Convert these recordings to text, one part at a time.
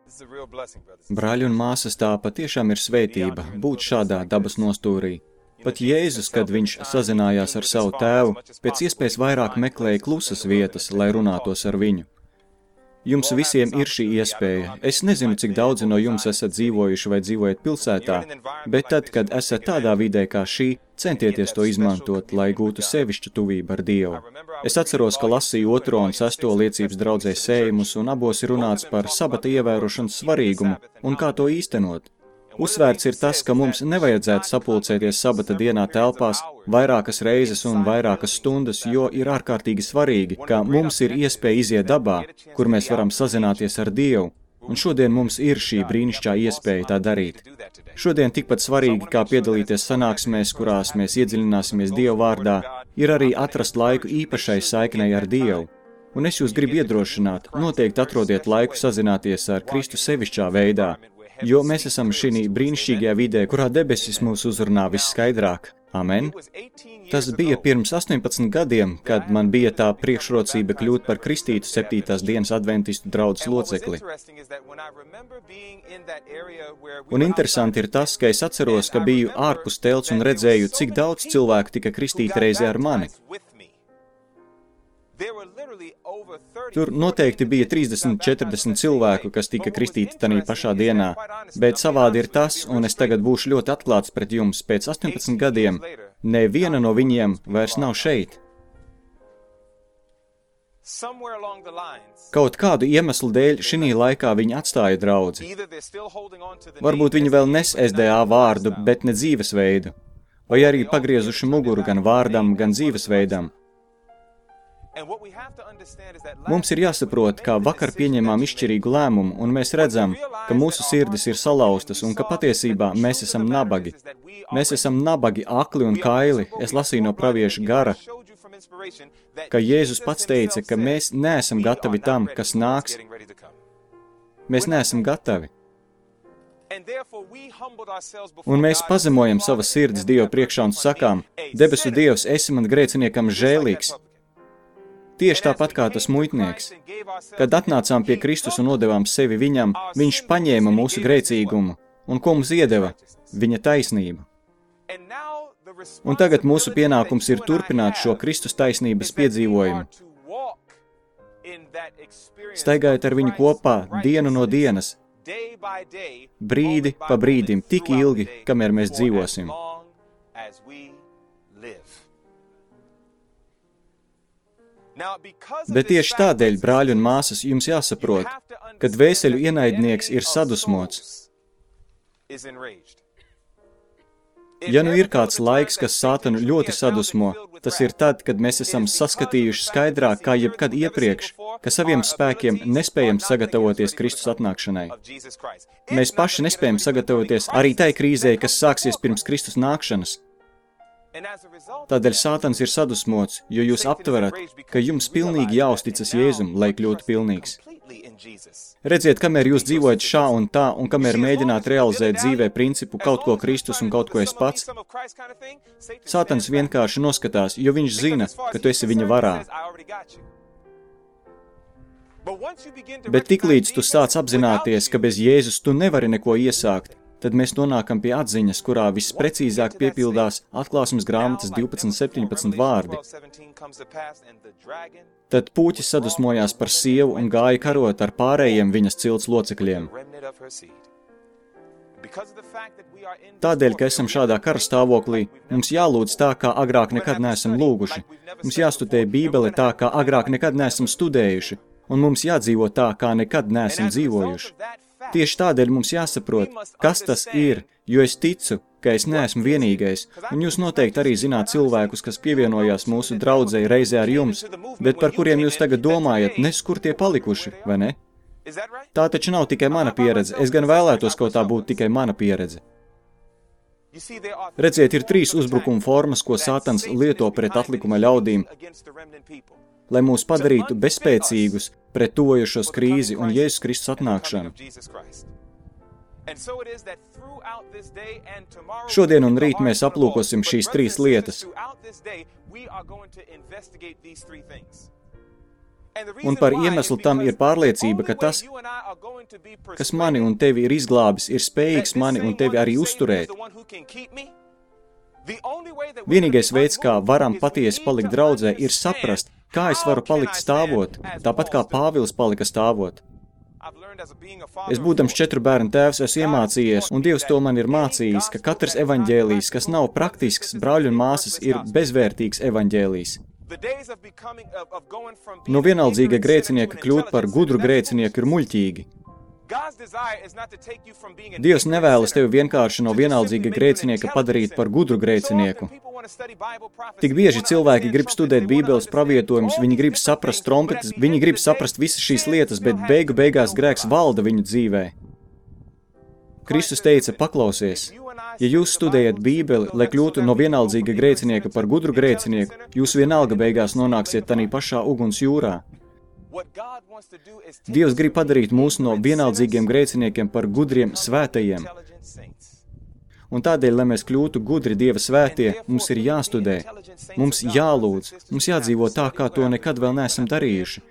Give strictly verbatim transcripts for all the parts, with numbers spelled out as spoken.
Brāļi un māsas, tā patiešām ir svētība būt šādā dabas nostūrī. Pat Jēzus, kad viņš sazinājās ar savu tēvu, pēc iespējas vairāk meklēja klusas vietas, lai runātos ar viņu. Jums visiem ir šī iespēja. Es nezinu, cik daudzi no jums esat dzīvojuši vai dzīvojat pilsētā, bet tad, kad esat tādā vidē kā šī, centieties to izmantot, lai gūtu sevišķu tuvību ar Dievu. Es atceros, ka lasīju otro un sesto liecības draudzē sējumus, un abos ir runāts par sabata ievērošanas svarīgumu un kā to īstenot. Uzsvērts ir tas, ka mums nevajadzētu sapulcēties sabata dienā telpās vairākas reizes un vairākas stundas, jo ir ārkārtīgi svarīgi, ka mums ir iespēja iziet dabā, kur mēs varam sazināties ar Dievu, un šodien mums ir šī brīnišķā iespēja tā darīt. Šodien tikpat svarīgi, kā piedalīties sanāksmēs, kurās mēs iedziļināsimies Dieva vārdā, ir arī atrast laiku īpašai saiknei ar Dievu. Un es jūs gribu iedrošināt, noteikti atrodiet laiku sazināties ar Kristu sevišķā veidā, jo mēs esam šī brīnišķīgajā vidē, kurā debesis mūs uzrunā visskaidrāk. Amen. Tas bija pirms astoņpadsmit gadiem, kad man bija tā priekšrocība kļūt par kristītu septītās dienas adventistu draudzes locekli. Un interesanti ir tas, ka es atceros, ka biju ārpus telts un redzēju, cik daudz cilvēku tika kristīti reizē ar mani. Tur noteikti bija trīsdesmit četrdesmit cilvēku, kas tika kristīti tanī pašā dienā, bet savādi ir tas, un es tagad būšu ļoti atklāts pret jums, pēc astoņpadsmit gadiem, neviena no viņiem vairs nav šeit. Kaut kādu iemeslu dēļ šī laikā viņi atstāja draudzi. Varbūt viņi vēl nes S D A vārdu, bet ne dzīvesveidu, vai arī pagriezuši muguru gan vārdam, gan dzīvesveidam. Mums ir jāsaprot, kā vakar pieņēmām izšķirīgu lēmumu, un mēs redzam, ka mūsu sirdis ir salauztas un ka patiesībā mēs esam nabagi. Mēs esam nabagi, akli un kaili. Es lasīju no pravieša gara, ka Jēzus pats teica, ka mēs neesam gatavi tam, kas nāks. Mēs neesam gatavi. Un mēs pazemojam savas sirdis Dievu priekšā un sakām, debesu Dievs, esi man grēciniekam žēlīgs. Tieši tāpat kā tas muitnieks. Kad atnācām pie Kristus un nodevām sevi viņam, viņš paņēma mūsu grēcīgumu. Un ko mums iedeva? Viņa taisnību. Un tagad mūsu pienākums ir turpināt šo Kristus taisnības piedzīvojumu. Staigājot ar viņu kopā dienu no dienas, brīdi pa brīdim, tik ilgi, kamēr mēs dzīvosim. Bet tieši tādēļ, brāļi un māsas, jums jāsaprot, ka dvēseļu ienaidnieks ir sadusmots. Ja nu ir kāds laiks, kas Sātanu ļoti sadusmo, tas ir tad, kad mēs esam saskatījuši skaidrāk kā jebkad iepriekš, ka saviem spēkiem nespējam sagatavoties Kristus atnākšanai. Mēs paši nespējam sagatavoties arī tai krīzei, kas sāksies pirms Kristus nākšanas. Tādēļ Sātans ir sadusmots, jo jūs aptverat, ka jums pilnīgi jāuzticas Jēzum, lai kļūtu pilnīgs. Redziet, kamēr jūs dzīvojat šā un tā, un kamēr mēģināt realizēt dzīvē principu kaut ko Kristus un kaut ko es pats, Sātans vienkārši noskatās, jo viņš zina, ka tu esi viņa varā. Bet tiklīdz tu sāc apzināties, ka bez Jēzus tu nevari neko iesākt, tad mēs nonākam pie atziņas, kurā visprecīzāk piepildās atklāsmes grāmatas divpadsmit septiņpadsmit vārdi. Tad puķis sadusmojās par sievu un gāja karot ar pārējiem viņas cilts locekļiem. Tādēļ, ka esam šādā kara stāvoklī, mums jālūdz tā, kā agrāk nekad neesam lūguši. Mums jāstudē Bībele tā, kā agrāk nekad neesam studējuši, un mums jādzīvo tā, kā nekad neesam dzīvojuši. Tieši tādēļ mums jāsaprot, kas tas ir, jo es ticu, ka es neesmu vienīgais, un jūs noteikti arī zināt cilvēkus, kas pievienojās mūsu draudzei reizē ar jums, bet par kuriem jūs tagad domājat, nes kur tie palikuši, vai ne? Tā taču nav tikai mana pieredze, es gan vēlētos, ko tā būtu tikai mana pieredze. Redziet, ir trīs uzbrukuma formas, ko Sātans lieto pret atlikuma ļaudīm, lai mūs padarītu bezspēcīgus pret tuvojošos krīzi un Jēzus Kristus atnākšanu. Šodien un rīt mēs aplūkosim šīs trīs lietas. Un par iemeslu tam ir pārliecība, ka tas, kas mani un tevi ir izglābis, ir spējīgs mani un tevi arī uzturēt. Vienīgais veids, kā varam patiesi palikt draudzē, ir saprast, kā es varu palikt stāvot, tāpat kā Pāvils palika stāvot. Es, būdams četru bērnu tēvs, esmu iemācījies, un Dievs to man ir mācījis, ka katrs evaņģēlijs, kas nav praktisks, brāļi un māsas, ir bezvērtīgs evaņģēlijs. No vienaldzīga grēcinieka kļūt par gudru grēcinieku ir muļķīgi. Dievs nevēlas tevi vienkārši no vienaldzīga grēcinieka padarīt par gudru grēcinieku. Tik bieži cilvēki grib studēt Bībeles pravietojumus, viņi grib saprast trompetes, viņi grib saprast visas šīs lietas, bet beigu beigās grēks valda viņu dzīvē. Kristus teica, paklausies, ja jūs studējat Bībeli, lai kļūtu no vienaldzīga grēcinieka par gudru grēcinieku, jūs vienalga beigās nonāksiet tanī pašā uguns jūrā. Dievs grib padarīt mūs no vienaldzīgiem grēciniekiem par gudriem svētajiem. Un tādēļ, lai mēs kļūtu gudri Dieva svētie, mums ir jāstudē, mums jālūdz, mums jādzīvo tā, kā to nekad vēl neesam darījuši.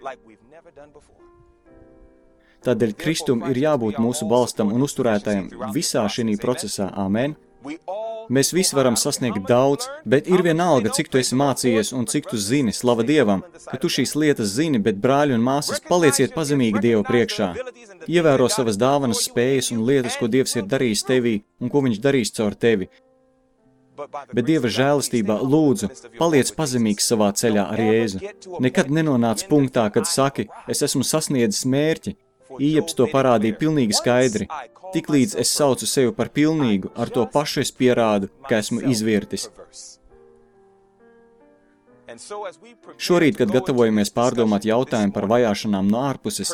Tādēļ Kristum ir jābūt mūsu balstam un uzturētājiem visā šī procesā. Amen. Mēs visi varam sasniegt daudz, bet ir vienalga, cik tu esi mācījies un cik tu zini, slava Dievam, ka tu šīs lietas zini, bet brāļi un māsas, palieciet pazemīgi Dievu priekšā. Ievēro savas dāvanas, spējas un lietas, ko Dievs ir darījis tevī un ko viņš darīs caur tevi. Bet Dieva žēlistībā lūdzu, paliec pazemīgs savā ceļā ar Jēzu. Nekad nenonāc punktā, kad saki, es esmu sasniedzis mērķi. Ieps to parādīja pilnīgi skaidri. Tiklīdz es saucu sevi par pilnīgu, ar to pašu es pierādu, ka esmu izvirtis. Šorīt, kad gatavojamies pārdomāt jautājumu par vajāšanām no ārpuses,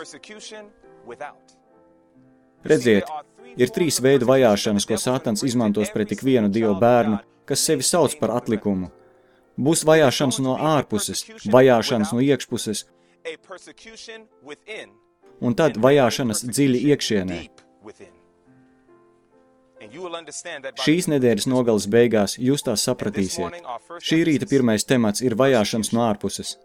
redziet, ir trīs veidi vajāšanas, ko Sātans izmantos pret tik vienu Dieva bērnu, kas sevi sauc par atlikumu. Būs vajāšanas no ārpuses, vajāšanas no iekšpuses, un tad vajāšanas dziļi iekšienē. Šīs nedēļas nogales beigās jūs tās sapratīsiet. Šī rīta pirmais temats ir vajāšanas no ārpuses.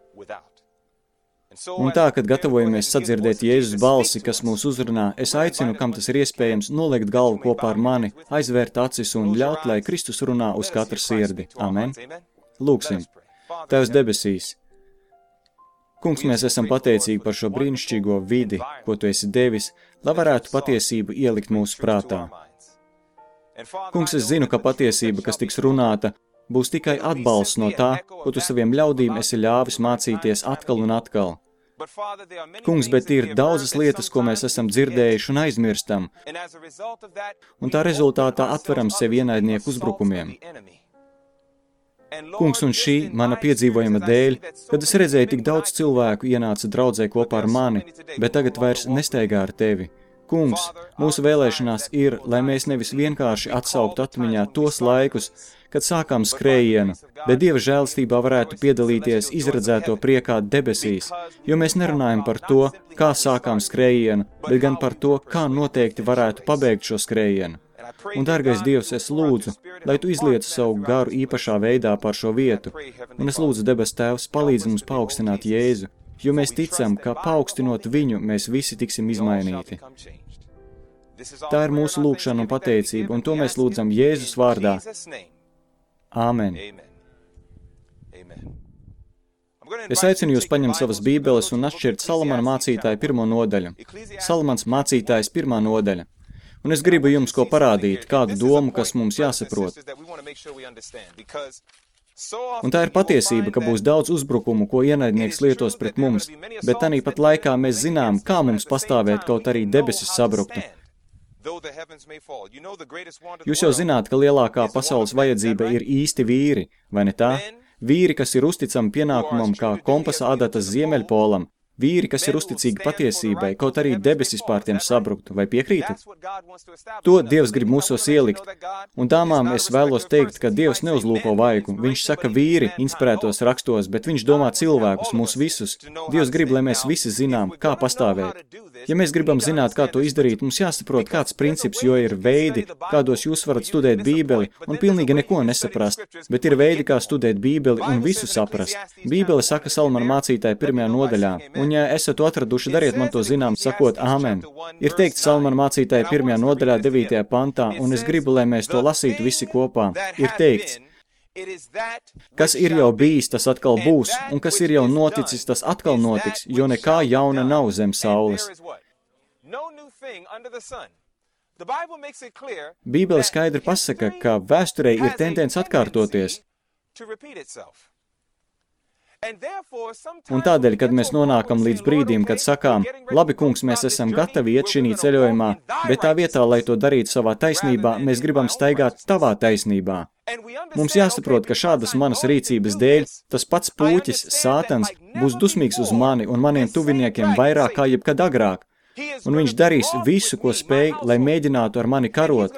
Un tā, kad gatavojamies sadzirdēt Jēzus balsi, kas mūs uzrunā, es aicinu, kam tas ir iespējams, noliekt galvu kopā ar mani, aizvērt acis un ļaut, lai Kristus runā uz katru sirdi. Amen. Lūksim. Tevs debesīs. Kungs, mēs esam pateicīgi par šo brīnišķīgo vidi, ko tu esi devis, lai varētu patiesību ielikt mūsu prātā. Kungs, es zinu, ka patiesība, kas tiks runāta, būs tikai atbalsts no tā, ko tu saviem ļaudīm esi ļāvis mācīties atkal un atkal. Kungs, bet ir daudzas lietas, ko mēs esam dzirdējuši un aizmirstam, un tā rezultātā atveram sevi ienaidnieku uzbrukumiem. Kungs, un šī mana piedzīvojuma dēļ, kad es redzēju, tik daudz cilvēku ienāca draudzē kopā ar mani, bet tagad vairs nesteigā ar tevi. Kungs, mūsu vēlēšanās ir, lai mēs nevis vienkārši atsauktu atmiņā tos laikus, kad sākām skrējienu, bet Dieva žēlstībā varētu piedalīties izredzēto priekā debesīs, jo mēs nerunājam par to, kā sākām skrējienu, bet gan par to, kā noteikti varētu pabeigt šo skrējienu. Un, dārgais Dievs, es lūdzu, lai tu izlietu savu garu īpašā veidā par šo vietu, un es lūdzu, debes Tēvs, palīdzi mums paaugstināt Jēzu, jo mēs ticam, ka paaugstinot viņu, mēs visi tiksim izmainīti. Tā ir mūsu lūgšana un pateicība, un to mēs lūdzam Jēzus vārdā. Āmen. Es aicinu jūs paņemt savas bībeles un atšķirt Salamana mācītāja pirmo nodaļu. Salamans mācītājs pirmā nodaļa. Un es gribu jums ko parādīt, kādu domu, kas mums jāsaprot. Un tā ir patiesība, ka būs daudz uzbrukumu, ko ienaidnieks lietos pret mums, bet tāpat laikā mēs zinām, kā mums pastāvēt, kaut arī debesis sabruktu. Jūs jau zināt, ka lielākā pasaules vajadzība ir īsti vīri, vai ne tā? Vīri, kas ir uzticami pienākumam kā kompasa adatas ziemeļpolam, vīri, kas ir uzticīgi patiesībai, kaut arī debesis pār tiem sabruktu, vai piekrītat? To Dievs grib mūsos ielikt. Un dāmām es vēlos teikt, ka Dievs neuzlūko vaigu. Viņš saka vīri inspirētos rakstos, bet viņš domā cilvēkus, mūs visus. Dievs grib, lai mēs visi zinām, kā pastāvēt. Ja mēs gribam zināt, kā to izdarīt, mums jāsaprot, kāds princips, jo ir veidi, kādos jūs varat studēt Bībeli un pilnīgi neko nesaprast, bet ir veidi, kā studēt Bībeli un visu saprast. Bībele saka Salamana mācītāja pirmajā nodaļā, un ja esat to atraduši, dariet man to zinām, sakot āmen. Ir teikts Salamana mācītāja pirmajā nodaļā, devītajā pantā, un es gribu, lai mēs to lasītu visi kopā. Ir teikts, kas ir jau bijis, tas atkal būs, un kas ir jau noticis, tas atkal notiks, jo nekā jauna nav zem saules. Bībele skaidri pasaka, ka vēsturei ir tendence atkārtoties. Un tādēļ, kad mēs nonākam līdz brīdim, kad sakām, labi, kungs, mēs esam gatavi iet šī ceļojumā, bet tā vietā, lai to darītu savā taisnībā, mēs gribam staigāt tavā taisnībā. Mums jāsaprot, ka šādas manas rīcības dēļ tas pats puķis, Sātans, būs dusmīgs uz mani un maniem tuviniekiem vairāk kā jebkad agrāk. Un viņš darīs visu, ko spēj, lai mēģinātu ar mani karot,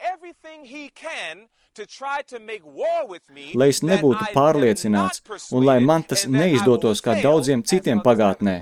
lai es nebūtu pārliecināts un lai man tas neizdotos kā daudziem citiem pagātnē.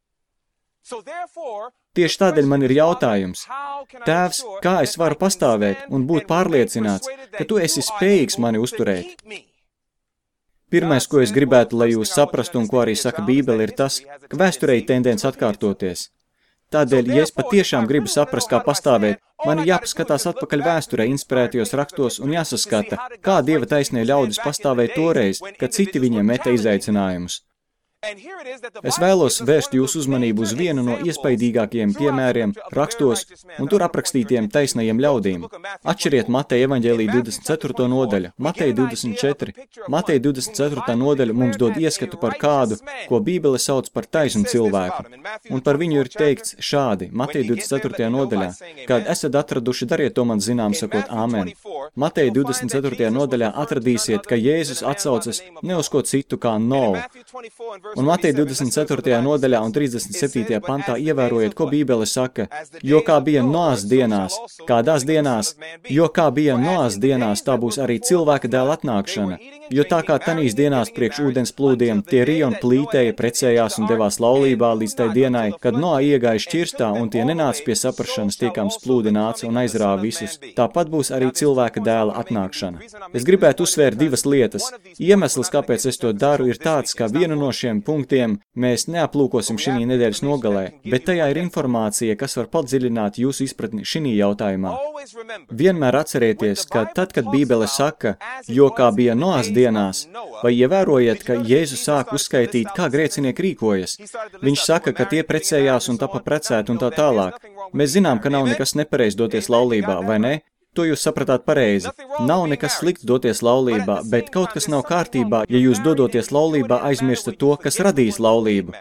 Tieši tādēļ man ir jautājums, Tēvs, kā es varu pastāvēt un būt pārliecināts, ka tu esi spējīgs mani uzturēt? Pirmais, ko es gribētu, lai jūs saprastu un ko arī saka Bībele, ir tas, ka vēsturei tendence atkārtoties. Tādēļ, ja es patiešām gribu saprast, kā pastāvēt, man ir jāpaskatās atpakaļ vēsturē inspirētajos rakstos un jāsaskata, kā Dieva taisnie ļaudis pastāvēja toreiz, kad citi viņiem meta izaicinājumus. Es vēlos vērst jūsu uzmanību uz vienu no iespaidīgākajiem piemēriem rakstos un tur aprakstītiem taisnajiem ļaudīm. Atšķiriet Mateja evaņģēlija divdesmit ceturto nodaļu, Mateja divdesmit četri. Mateja divdesmit ceturtā nodaļa mums dod ieskatu par kādu, ko Bībele sauc par taisnu cilvēku. Un par viņu ir teikts šādi, Mateja divdesmit ceturtajā nodaļā, kad esat atraduši, dariet to man zinām, sakot āmen. Mateja divdesmit ceturtajā nodaļā atradīsiet, ka Jēzus atsaucas ne uz ko citu kā Novu. Un Mateja divdesmit ceturtajā nodaļā un trīsdesmit septītajā pantā ievērojiet, ko Bībele saka, jo kā bija Noās dienās, kādās dienās, jo kā bija Noās dienās, tā būs arī cilvēka dēla atnākšana. Jo tā kā tanīs dienās priekš ūdens plūdiem, tie rija un plītēja, precējās un devās laulībā līdz tai dienai, kad Noā iegāja šķirstā un tie nenāca pie saprašanas, tiekams plūdi nāca un aizrāva visus. Tāpat būs arī cilvēka dēla atnākšana. Es gribētu uzsvērt divas lietas. Iemesls, kāpēc es to daru, ir tāds, ka vienu no šiem punktiem mēs neaplūkosim šī nedēļas nogalē, bet tajā ir informācija, kas var padziļināt jūsu izpratni šī jautājumā. Vienmēr atcerieties, ka tad, kad Bībele saka, jo kā bija Noās dienās, vai ievērojiet, ka Jēzus sāk uzskaitīt, kā grēcinieki rīkojas. Viņš saka, ka tie precējās un tapa precēti un tā tālāk. Mēs zinām, ka nav nekas nepareiz doties laulībā, vai ne? To jūs sapratāt pareizi. Nav nekas slikts doties laulībā, bet kaut kas nav kārtībā, ja jūs dodoties laulībā aizmirstat to, kas radīs laulību.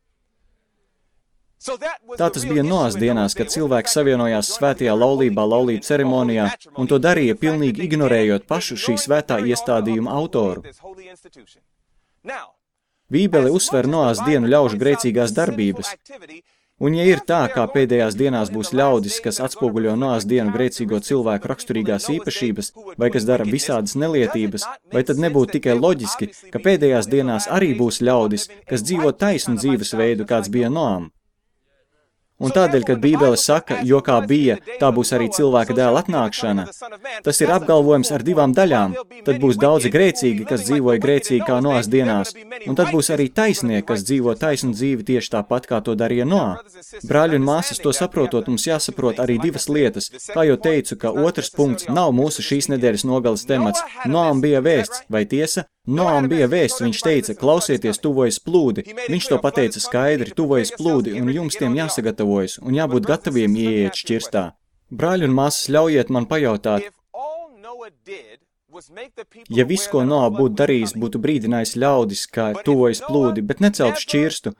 Tā tas bija Noās dienās, kad cilvēki savienojās svētajā laulībā, laulību ceremonijā, un to darīja pilnīgi ignorējot pašu šī svētā iestādījuma autoru. Bībele uzsver Noās dienu ļaužu grēcīgās darbības. Un ja ir tā, kā pēdējās dienās būs ļaudis, kas atspoguļo Noās dienu grēcīgo cilvēku raksturīgās īpašības, vai kas dara visādas nelietības, vai tad nebūtu tikai loģiski, ka pēdējās dienās arī būs ļaudis, kas dzīvo taisnu dzīvesveidu, kāds bija Noām. Un tādēļ, kad Bībele saka, jo kā bija, tā būs arī cilvēka dēla atnākšana, tas ir apgalvojums ar divām daļām. Tad būs daudzi grēcīgi, kas dzīvoja grēcīgi kā Noās dienās, un tad būs arī taisnieki, kas dzīvo taisnu dzīvi tieši tāpat, kā to darīja Noā. Brāļi un māsas, to saprotot, mums jāsaprot arī divas lietas. Kā jau teicu, ka otrs punkts nav mūsu šīs nedēļas nogalas temats. Noām bija vēsts, vai tiesa? Noām bija vēsts, viņš teica, klausieties, tuvojas plūdi. Viņš to pateica skaidri, tuvojas plūdi, un jums tiem jāsagatavojas, un jābūt gataviem ieiet šķirstā. Brāļi un māsas, ļaujiet man pajautāt, ja viss, ko Noā būtu darījis, būtu brīdinājis ļaudis, ka tuvojas plūdi, bet neceltu šķirstu,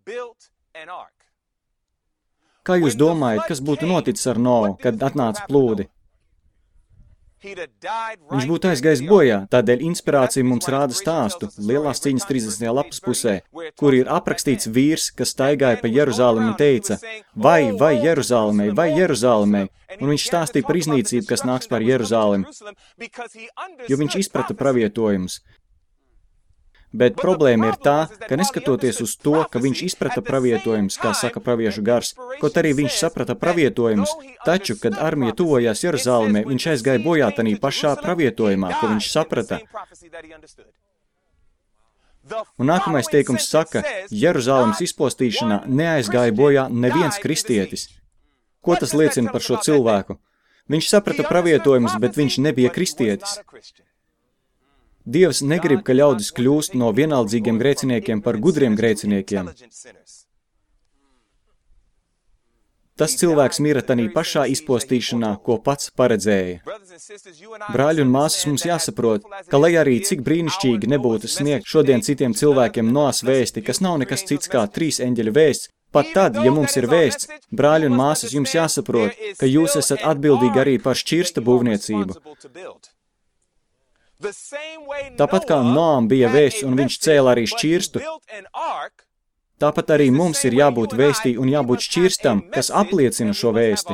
kā jūs domājat, kas būtu noticis ar Noā, kad atnāca plūdi? Viņš būtu aizgājis bojā, tādēļ inspirācija mums rāda stāstu, Lielās cīņas trīsdesmitajā lapas pusē, kur ir aprakstīts vīrs, kas staigāja pa Jeruzālemi un teica, vai, vai Jeruzālemei, vai Jeruzālemei, un viņš stāstīja par iznīcību, kas nāks par Jeruzālemi, jo viņš izprata pravietojumus. Bet problēma ir tā, ka neskatoties uz to, ka viņš izprata pravietojumus, kā saka praviešu gars, kaut arī viņš saprata pravietojumus, taču, kad armija tuvojās Jeruzalemē, viņš aizgāja bojā tanī pašā pravietojumā, ko viņš saprata. Un nākamais teikums saka, Jeruzalemes izpostīšanā neaizgāja bojā neviens kristietis. Ko tas liecina par šo cilvēku? Viņš saprata pravietojumus, bet viņš nebija kristietis. Dievs negrib, ka ļaudis kļūst no vienaldzīgiem grēciniekiem par gudriem grēciniekiem. Tas cilvēks mira tanī pašā izpostīšanā, ko pats paredzēja. Brāļi un māsas, mums jāsaprot, ka lai arī cik brīnišķīgi nebūtu sniegt šodien citiem cilvēkiem Noas vēsti, kas nav nekas cits kā trīs eņģeļu vēsts, pat tad, ja mums ir vēsts, brāļi un māsas, jums jāsaprot, ka jūs esat atbildīgi arī par šķirsta būvniecību. Tāpat kā Noam bija vēsts un viņš cēla arī šķirstu, tāpat arī mums ir jābūt vēstī un jābūt šķirstam, kas apliecina šo vēsti.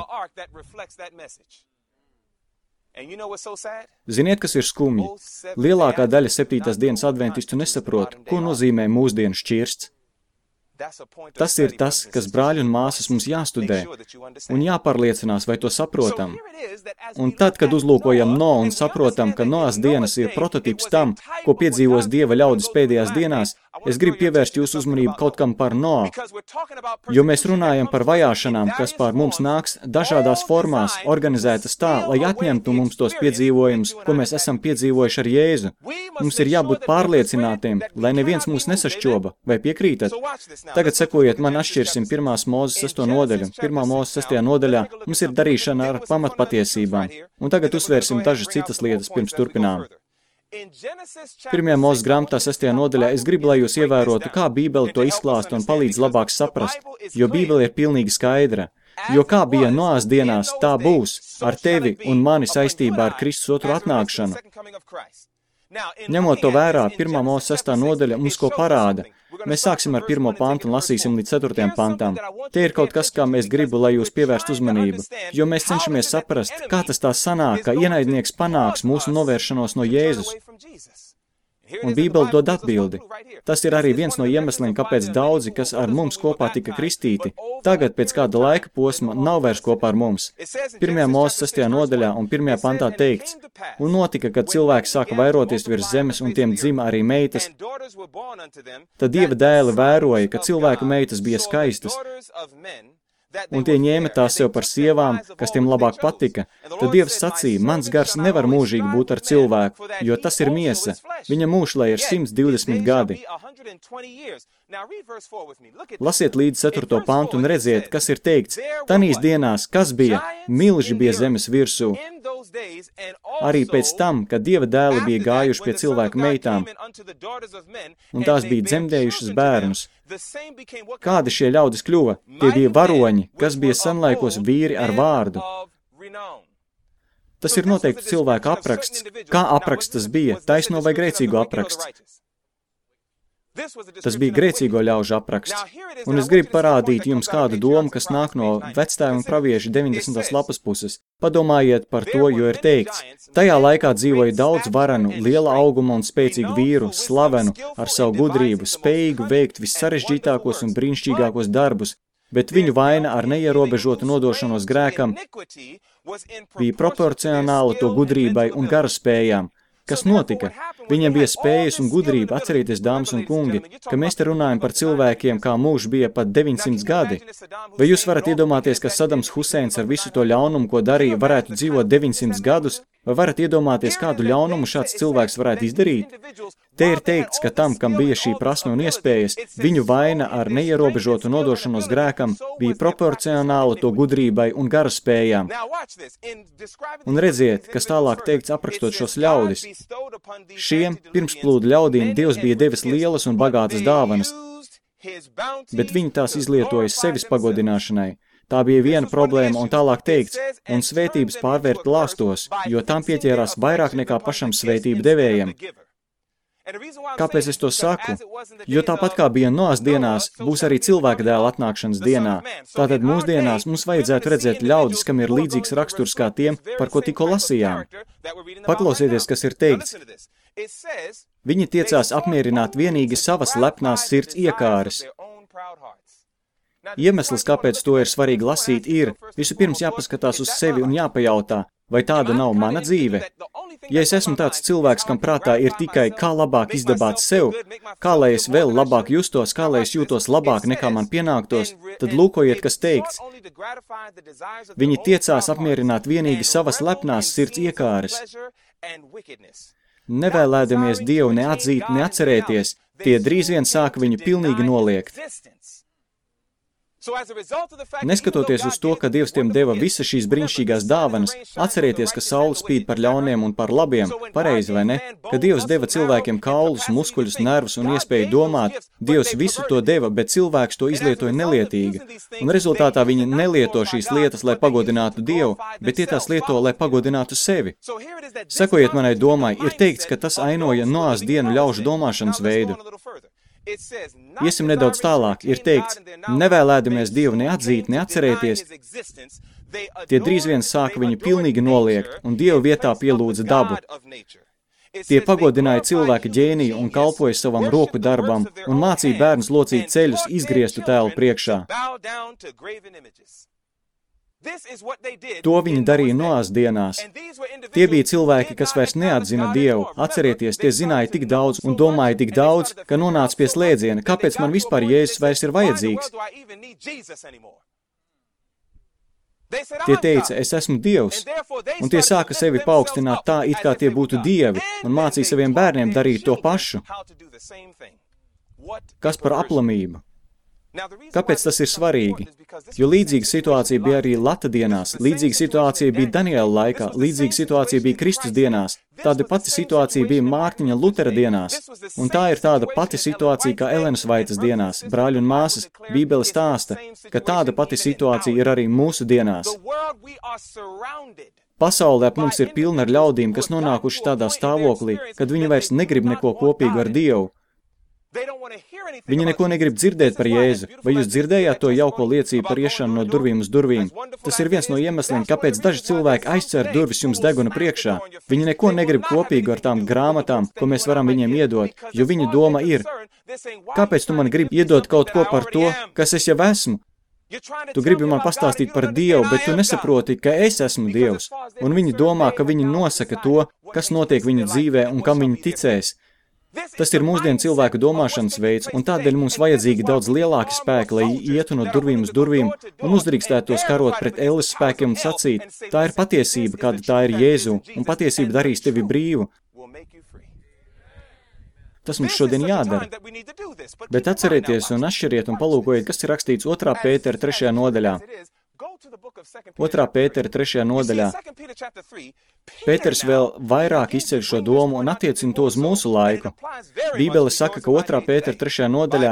Ziniet, kas ir skumji? Lielākā daļa septītās dienas adventistu nesaprot, ko nozīmē mūsdienu šķirsts. Tas ir tas, kas brāļi un māsas mums jāstudē un jāpārliecinās, vai to saprotam. Un tad, kad uzlūkojam No un saprotam, ka Noas dienas ir prototips tam, ko piedzīvos Dieva ļaudis pēdējās dienās, es gribu pievērst jūsu uzmanību kaut kam par No, jo mēs runājam par vajāšanām, kas pār mums nāks dažādās formās, organizētas tā, lai atņemtu mums tos piedzīvojumus, ko mēs esam piedzīvojuši ar Jēzu. Mums ir jābūt pārliecinātiem, lai neviens mūs nesašķoba, vai piekrītat? Tagad sekojiet, man atšķirsim pirmās Mūzes sesto nodaļu. Pirmā Mūzes sestajā nodaļā mums ir darīšana ar pamatpatiesībām. Un tagad uzsvērsim dažas citas lietas pirms turpinām. Pirmajā Mūzes grāmatā sestajā nodaļā es gribu, lai jūs ievērotu, kā Bībele to izklāsta un palīdz labāk saprast, jo Bībele ir pilnīgi skaidra. Jo kā bija Noas dienās, tā būs ar tevi un mani saistībā ar Kristus otru atnākšanu. Ņemot to vērā, pirmā Mūzes sestā nodaļa mums ko parāda. Mēs sāksim ar pirmo pantu un lasīsim līdz ceturtajam pantam. Te ir kaut kas, kā mēs gribu, lai jūs pievērst uzmanību, jo mēs cenšamies saprast, kā tas tā sanāk, ka ienaidnieks panāks mūsu novēršanos no Jēzus. Un Bībele dod atbildi. Tas ir arī viens no iemesliem, kāpēc daudzi, kas ar mums kopā tika kristīti, tagad pēc kāda laika posma nav vairs kopā ar mums. Pirmajā Mūzes sestajā nodaļā un pirmajā pantā teikts, un notika, kad cilvēki sāka vairoties virs zemes un tiem dzima arī meitas, tad Dieva dēli vēroja, ka cilvēku meitas bija skaistas, un tie ņēma tās sev par sievām, kas tiem labāk patika, tad Dievs sacīja, mans gars nevar mūžīgi būt ar cilvēku, jo tas ir miesa. Viņa mūžlē ir simts divdesmit gadi. Lasiet līdz ceturto pantu un redziet, kas ir teikts. Tanīs dienās, kas bija? Milži bija zemes virsū. Arī pēc tam, kad Dieva dēli bija gājuši pie cilvēku meitām, un tās bija dzemdējušas bērnus. Kādi šie ļaudis kļuva? Tie bija varoņi, kas bija senlaikos vīri ar vārdu. Tas ir noteikti cilvēka apraksts. Kā apraksts tas bija? Taisno vai grēcīgo apraksts? Tas bija grēcīgo ļaužu apraksts. Un es gribu parādīt jums kādu domu, kas nāk no vectēva un pravieša deviņdesmitās lapas puses. Padomājiet par to, jo ir teikts. Tajā laikā dzīvoja daudz varenu, liela auguma un spēcīgu vīru, slavenu, ar savu gudrību, spējīgu veikt vissarežģītākos un brīnišķīgākos darbus, bet viņu vaina ar neierobežotu nodošanos grēkam bija proporcionāla to gudrībai un garaspējām. Kas notika? Viņiem bija spējas un gudrība, atcerieties, dāmas un kungi, ka mēs te runājam par cilvēkiem, kā mūžs bija pat deviņsimt gadi. Vai jūs varat iedomāties, ka Sadams Huseins ar visu to ļaunumu, ko darīja, varētu dzīvot deviņsimt gadus? Vai varat iedomāties, kādu ļaunumu šāds cilvēks varētu izdarīt? Te ir teikts, ka tam, kam bija šī prasme un iespējas, viņu vaina ar neierobežotu nodošanos grēkam bija proporcionāla to gudrībai un garaspējām. Un redziet, kas tālāk teikts aprakstot šos ļaudis. Šiem pirmsplūdu ļaudīm Dievs bija devis lielas un bagātas dāvanas, bet viņi tās izlietoja sevis pagodināšanai. Tā bija viena problēma un tālāk teikts, un svētības pārvērta lāstos, jo tām pieķērās vairāk nekā pašam svētību devējam. Kāpēc es to saku? Jo tāpat kā bija Noas dienās, būs arī cilvēka dēla atnākšanas dienā. Tātad mūsdienās mums vajadzētu redzēt ļaudis, kam ir līdzīgs raksturs kā tiem, par ko tikko lasījām. Paklausieties, kas ir teikts. Viņi tiecās apmierināt vienīgi savas lepnās sirds iekāres. Iemesls, kāpēc to ir svarīgi lasīt, ir vispirms jāpaskatās uz sevi un jāpajautā, vai tāda nav mana dzīve. Ja es esmu tāds cilvēks, kam prātā ir tikai kā labāk izdabāt sev, kā lai es vēl labāk justos, kā lai es jūtos labāk nekā man pienāktos, tad lūkojiet, kas teikts. Viņi tiecās apmierināt vienīgi savas lepnās sirds iekāres. Nevēlēdamies Dievu neatzīt, neatcerēties, tie drīz vien sāka viņu pilnīgi noliegt. Neskatoties uz to, ka Dievs tiem deva visas šīs brīnišķīgās dāvanas, atcerieties, ka saule spīd par ļauniem un par labiem, pareizi vai ne? Ka Dievs deva cilvēkiem kaulus, muskuļus, nervus un iespēju domāt, Dievs visu to deva, bet cilvēks to izlietoja nelietīgi. Un rezultātā viņi nelieto šīs lietas, lai pagodinātu Dievu, bet tie tās lieto, lai pagodinātu sevi. Sekojiet manai domai, ir teikts, ka tas ainoja Noās dienu ļaužu domāšanas veidu. Iesim nedaudz tālāk, ir teikts, nevēlēdamies Dievu neatzīt, neatcerēties, tie drīz vien sāka viņu pilnīgi noliegt un Dievu vietā pielūdza dabu. Tie pagodināja cilvēka ģēniju un kalpoja savam roku darbam un mācīja bērnus locīt ceļus izgrieztu tēlu priekšā. To viņi darīja Noās dienās. Tie bija cilvēki, kas vairs neatzina Dievu. Atcerieties, tie zināja tik daudz un domāja tik daudz, ka nonāca pie slēdziena. Kāpēc man vispār Jēzus vairs ir vajadzīgs? Tie teica, es esmu Dievs, un tie sāka sevi paaugstināt tā, it kā tie būtu dievi, un mācīja saviem bērniem darīt to pašu. Kas par aplamību? Kāpēc tas ir svarīgi? Jo līdzīga situācija bija arī Lata dienās, līdzīga situācija bija Daniela laikā, līdzīga situācija bija Kristus dienās, tāda pati situācija bija Mārtiņa Lutera dienās, un tā ir tāda pati situācija kā Elenas Vaitas dienās, brāļi un māsas, Bībele stāsta, ka tāda pati situācija ir arī mūsu dienās. Pasaulē ap mums ir pilna ar ļaudīm, kas nonākuši tādā stāvoklī, kad viņi vairs negrib neko kopīgu ar Dievu. Viņi neko negrib dzirdēt par Jēzu. Vai jūs dzirdējāt to jauko liecību par iešanu no durvīm uz durvīm? Tas ir viens no iemesliem, kāpēc daži cilvēki aizcer durvis jums deguna priekšā. Viņi neko negrib kopīgu ar tām grāmatām, ko mēs varam viņiem iedot, jo viņu doma ir, kāpēc tu man gribi iedot kaut ko par to, kas es jau esmu? Tu gribi man pastāstīt par Dievu, bet tu nesaproti, ka es esmu Dievs. Un viņi domā, ka viņi nosaka to, kas notiek viņu dzīvē un kam viņi ticēs. Tas ir mūsdienu cilvēku domāšanas veids, un tādēļ mums vajadzīgi daudz lielāki spēki, lai ietu no durvīm uz durvīm un uzdrīkstētos karot pret elles spēkiem un sacīt, tā ir patiesība, kāda tā ir Jēzu, un patiesība darīs tevi brīvu. Tas mums šodien jādara. Bet atcerieties un atšķiriet un palūkojiet, kas ir rakstīts otrā Pētera trešajā nodaļā. otrā Pētera trešajā nodaļā. Pēters vēl vairāk izceļ šo domu un attiecina to uz mūsu laiku. Bībele saka, ka otrā Pētera trešajā nodaļā,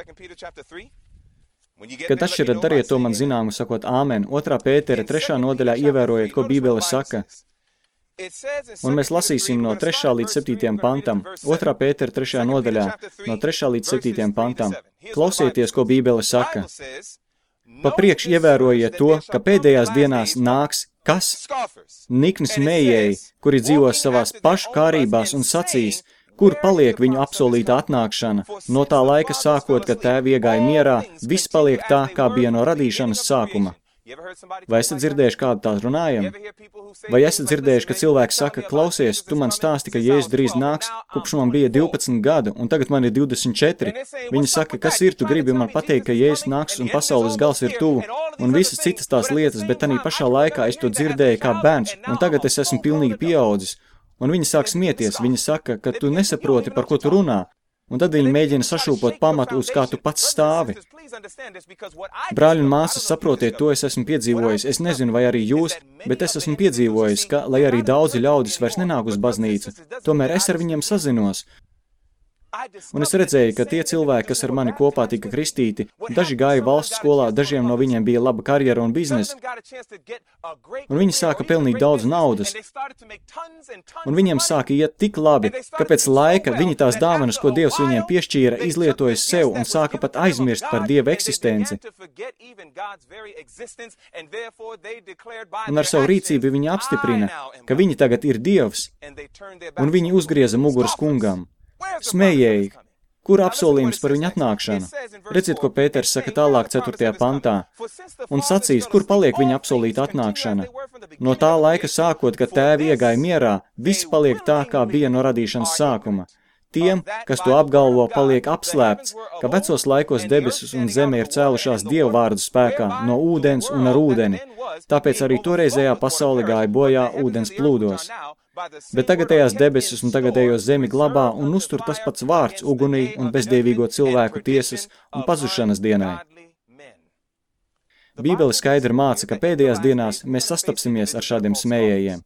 kad atšķirat, dariet to man zināmu, sakot āmen. otrā Pētera trešajā nodaļā ievērojiet, ko Bībele saka. Un mēs lasīsim no trešā līdz septītajam pantam. otrā Pētera trešajā nodaļā, no trešā līdz septītajam pantam. Klausieties, ko Bībele saka. Papriekš ievērojiet to, ka pēdējās dienās nāks kas? Nikni smējēji, kuri dzīvos savās pašu kārībās un sacīs, kur paliek viņu apsolīta atnākšana. No tā laika sākot, kad tēvi iegāja mierā, viss paliek tā, kā bija no radīšanas sākuma. Vai esat dzirdējuši, kādu tā runājam? Vai esat dzirdējuši, ka cilvēks saka, klausies, tu man stāsti, ka Jēzus drīz nāks, kopš man bija divpadsmit gadu, un tagad man ir divdesmit četri. Viņi saka, kas ir, tu gribi man pateikt, ka Jēzus nāks un pasaules gals ir tuvu, un visas citas tās lietas, bet tanī pašā laikā es to dzirdēju kā bērns, un tagad es esmu pilnīgi pieaudzis. Un viņi sāk smieties, viņi saka, ka tu nesaproti, par ko tu runā. Un tad viņi mēģina sašūpot pamatu, uz kā tu pats stāvi. Brāļi un māsas, saprotiet, to es esmu piedzīvojis. Es nezinu, vai arī jūs, bet es esmu piedzīvojis, ka, lai arī daudzi ļaudis vairs nenāk uz baznīcu, tomēr es ar viņiem sazinos. Un es redzēju, ka tie cilvēki, kas ar mani kopā tika kristīti, daži gāja valsts skolā, dažiem no viņiem bija laba karjera un biznesa, un viņi sāka pelnīt daudz naudas, un viņiem sāka iet tik labi, ka pēc laika viņi tās dāvanas, ko Dievs viņiem piešķīra, izlietoja sev un sāka pat aizmirst par Dieva eksistenci. Un ar savu rīcību viņi apstiprina, ka viņi tagad ir Dievs, un viņi uzgrieza muguras kungam. Smējēji, kur apsolījums par viņu atnākšanu? Redziet, ko Pēters saka tālāk ceturtajā pantā. Un sacīs, kur paliek viņa apsolīta atnākšana? No tā laika sākot, kad tēvi iegāja mierā, viss paliek tā, kā bija no radīšanas sākuma. Tiem, kas to apgalvo, paliek apslēpts, ka vecos laikos debesis un zeme ir cēlušās Dieva vārdu spēkā, no ūdens un ar ūdeni. Tāpēc arī toreizējā pasaule gāja bojā ūdens plūdos. Bet tagadējās debesis un tagadējo zemi glabā un uztur tas pats vārds ugunī un bezdievīgo cilvēku tiesas un pazušanas dienai. Bībele skaidri māca, ka pēdējās dienās mēs sastapsimies ar šādiem smējējiem.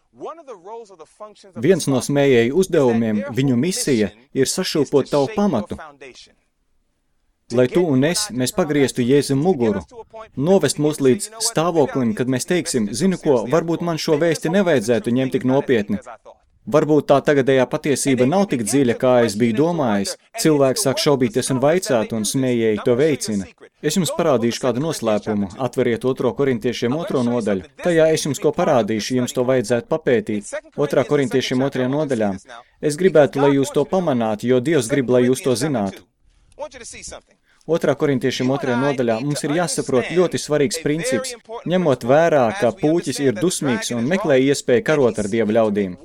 Viens no smējēju uzdevumiem, viņu misija, ir sašūpot tavu pamatu, lai tu un es, mēs pagrieztu Jēzum muguru, novest mūs līdz stāvoklim, kad mēs teiksim, zinu ko, varbūt man šo vēsti nevajadzētu ņemt tik nopietni. Varbūt tā tagadējā patiesība nav tik dziļa, kā es biju domājis. Cilvēks sāk šaubīties un vaicāt, un smējēji to veicina. Es jums parādīšu kādu noslēpumu. Atveriet otro korintiešiem otro nodaļu. Tajā es jums ko parādīšu, jums to vajadzētu papētīt. Otrā korintiešiem otrajā nodaļā. Es gribētu, lai jūs to pamanātu, jo Dievs grib, lai jūs to zinātu. Otrā korintiešiem otrajā nodaļā mums ir jāsaprot ļoti svarīgs princips, ņemot vērā, ka pūķis ir dusmīgs un meklē iespēju karot ar Dieva ļaudīm.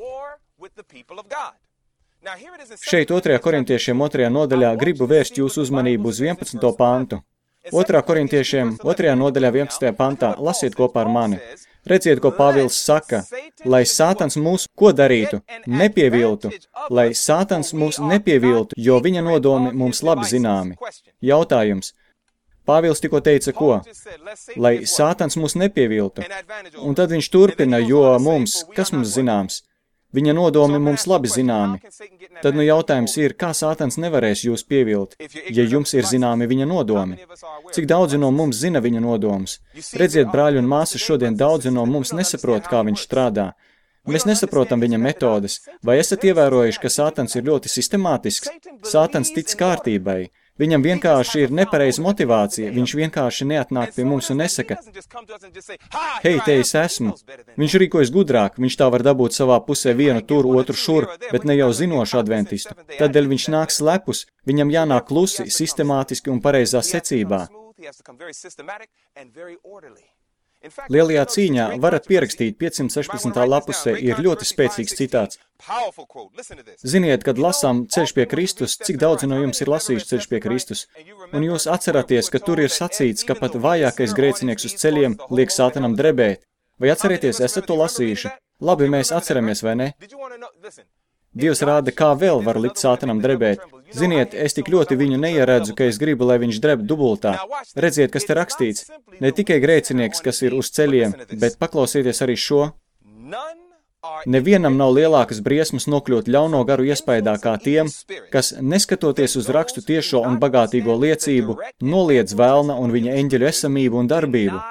Šeit otrajā korintiešiem otrajā nodaļā gribu vērst jūsu uzmanību uz vienpadsmito pantu. Otrā korintiešiem otrajā nodaļā vienpadsmitajā pantā lasiet kopā ar mani. Redziet, ko Pāvils saka, lai Sātans mūs ko darītu? Nepieviltu, lai Sātans mūs nepieviltu, jo viņa nodomi mums labi zināmi. Jautājums. Pāvils tikko teica ko? Lai Sātans mūs nepieviltu. Un tad viņš turpina, jo mums, kas mums zināms? Viņa nodomi mums labi zināmi. Tad nu jautājums ir, kā Sātans nevarēs jūs pievilt, ja jums ir zināmi viņa nodomi? Cik daudzi no mums zina viņa nodomus? Redziet, brāļi un māsas, šodien daudzi no mums nesaprot, kā viņš strādā. Mēs nesaprotam viņa metodes. Vai esat ievērojuši, ka Sātans ir ļoti sistemātisks? Sātans tic kārtībai. Viņam vienkārši ir nepareiza motivācija, viņš vienkārši neatnāk pie mums un nesaka, hei, te es esmu. Viņš rīkojas gudrāk, viņš tā var dabūt savā pusē vienu tur, otru šur, bet ne jau zinošu adventistu. Tādēļ viņš nāk slepus, viņam jānāk klusi, sistemātiski un pareizā secībā. Lielajā cīņā varat pierakstīt piecsimt sešpadsmitā lapusē ir ļoti spēcīgs citāts. Ziniet, kad lasām Ceļš pie Kristus, cik daudzi no jums ir lasījuši Ceļš pie Kristus, un jūs atceraties, ka tur ir sacīts, ka pat vājākais grēcinieks uz ceļiem liek Sātanam drebēt. Vai atcerieties, esat to lasījuši? Labi, mēs atceramies, vai ne? Dievs rāda, kā vēl var likt Sātanam drebēt. Ziniet, es tik ļoti viņu neieredzu, ka es gribu, lai viņš dreb dubultā. Redziet, kas te rakstīts. Ne tikai grēcinieks, kas ir uz ceļiem, bet paklausieties arī šo. Nevienam nav lielākas briesmas nokļūt ļauno garu iespaidā kā tiem, kas, neskatoties uz rakstu tiešo un bagātīgo liecību, noliedz vēlna un viņa eņģeļu esamību un darbību.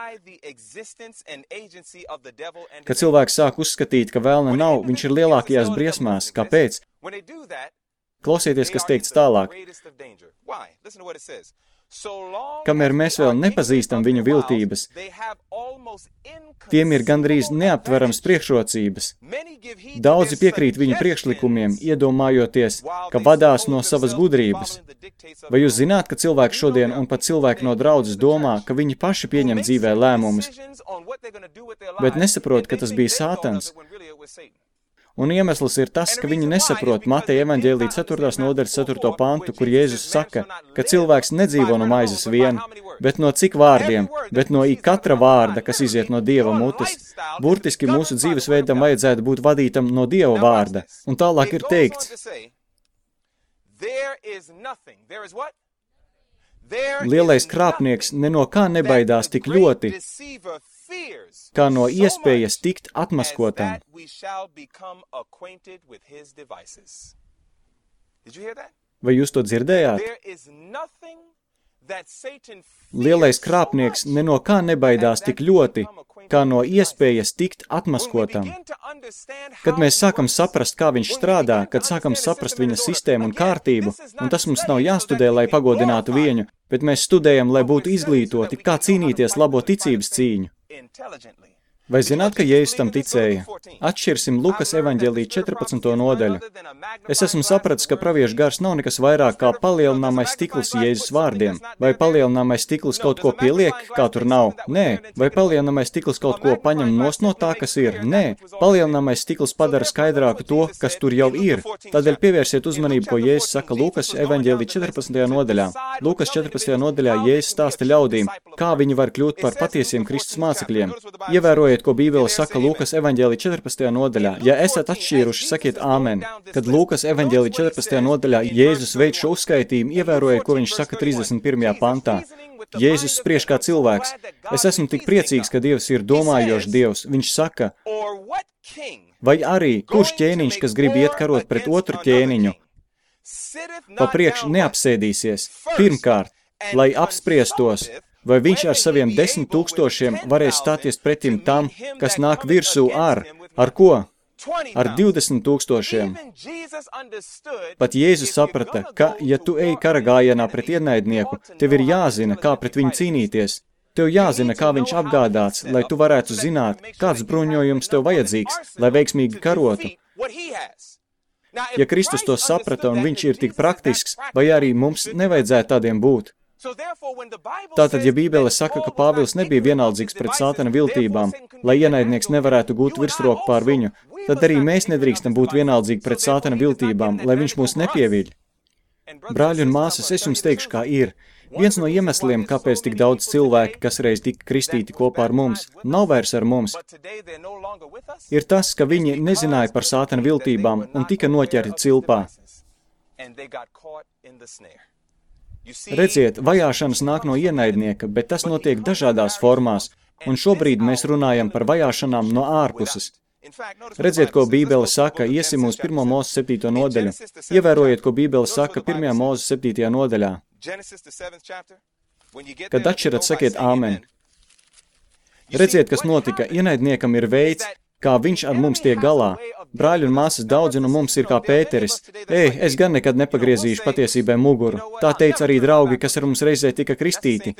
Kad cilvēks sāk uzskatīt, ka vēlna nav, viņš ir lielākajās briesmās. Kāpēc? Klausieties, kas teikts tālāk. Kamēr mēs vēl nepazīstam viņu viltības, tiem ir gandrīz neaptverams priekšrocības. Daudzi piekrīt viņu priekšlikumiem, iedomājoties, ka vadās no savas gudrības. Vai jūs zināt, ka cilvēki šodien un pat cilvēki no draudzes domā, ka viņi paši pieņem dzīvē lēmumus, bet nesaprot, ka tas bija Sātans? Un iemesls ir tas, ka viņi nesaprot Mateja evaņģēlī ceturtās nodaļas ceturto pantu, kur Jēzus saka, ka cilvēks nedzīvo no maizes vien, bet no cik vārdiem, bet no katra vārda, kas iziet no Dieva mutes. Burtiski mūsu dzīvesveidam vajadzētu būt vadītam no Dieva vārda. Un tālāk ir teikts, lielais krāpnieks ne no kā nebaidās tik ļoti, kā no iespējas tikt atmaskotam. Vai jūs to dzirdējāt? Lielais krāpnieks ne no kā nebaidās tik ļoti, kā no iespējas tikt atmaskotam. Kad mēs sākam saprast, kā viņš strādā, kad sākam saprast viņa sistēmu un kārtību, un tas mums nav jāstudē, lai pagodinātu viņu, bet mēs studējam, lai būtu izglītoti, kā cīnīties labo ticības cīņu. Vai zināt, ka Jēzus tam ticēja? Atšķirsim Lukas evaņģēlī četrpadsmito nodaļu. Es esmu sapratis, ka praviešu gars nav nekas vairāk kā palielināmais stikls Jēzus vārdiem. Vai palielināmais stikls kaut ko pieliek, kā tur nav? Nē. Vai palielināmais stikls kaut ko paņem nost no tā, kas ir? Nē. Palielināmais stikls padara skaidrāku to, kas tur jau ir. Tādēļ pievērsiet uzmanību, ko Jēzus saka Lukas evaņģēlī četrpadsmitajā nodaļā. Lukas četrpadsmitajā nodaļā Jēzus stāsta ļaudīm, kā viņi var kļūt par patiesiem Kristus mācekļiem. Ievērojiet, ko Bībele saka Lūkas evaņģēlī četrpadsmitajā nodaļā. Ja esat atšķīruši, sakiet āmen. Kad Lūkas evaņģēlī četrpadsmitajā nodaļā Jēzus veic šo uzskaitījumu, ievērojiet, ko viņš saka trīsdesmit pirmajā pantā. Jēzus spriež kā cilvēks. Es esmu tik priecīgs, ka Dievs ir domājošs Dievs. Viņš saka, vai arī kurš ķēniņš, kas grib iet karot pret otru ķēniņu, pa priekš neapsēdīsies. Pirmkārt, lai apspriestos, vai viņš ar saviem desmit tūkstošiem varēs stāties pretim tam, kas nāk virsū ar, ar ko? Ar divdesmit tūkstošiem. Pat Jēzus saprata, ka, ja tu ej kara gājienā pret ienaidnieku, tev ir jāzina, kā pret viņu cīnīties. Tev jāzina, kā viņš apgādāts, lai tu varētu zināt, kāds bruņojums tev vajadzīgs, lai veiksmīgi karotu. Ja Kristus to saprata un viņš ir tik praktisks, vai arī mums nevajadzētu tādiem būt? Tātad, ja Bībele saka, ka Pāvils nebija vienaldzīgs pret sātana viltībām, lai ienaidnieks nevarētu gūt virsroku pār viņu, tad arī mēs nedrīkstam būt vienaldzīgi pret sātana viltībām, lai viņš mūs nepieviļ. Brāļi un māsas, es jums teikšu, kā ir. Viens no iemesliem, kāpēc tik daudz cilvēki, kas reiz tika kristīti kopā ar mums, nav vairs ar mums, ir tas, ka viņi nezināja par sātana viltībām un tika noķerti cilpā. Redziet, vajāšanas nāk no ienaidnieka, bet tas notiek dažādās formās, un šobrīd mēs runājam par vajāšanām no ārpuses. Redziet, ko Bībele saka, iesim uz pirmo Mūzes septīto nodaļu. Ievērojiet, ko Bībele saka pirmajā Mūzes septītajā nodaļā. Kad atšķirat, sakiet āmen. Redziet, kas notika, ienaidniekam ir veids, kā viņš ar mums tiek galā. Brāļi un māsas daudzi no mums ir kā Pēteris. Ei, es gan nekad nepagriezīšu patiesībai muguru. Tā teica arī draugi, kas ar mums reizē tika kristīti.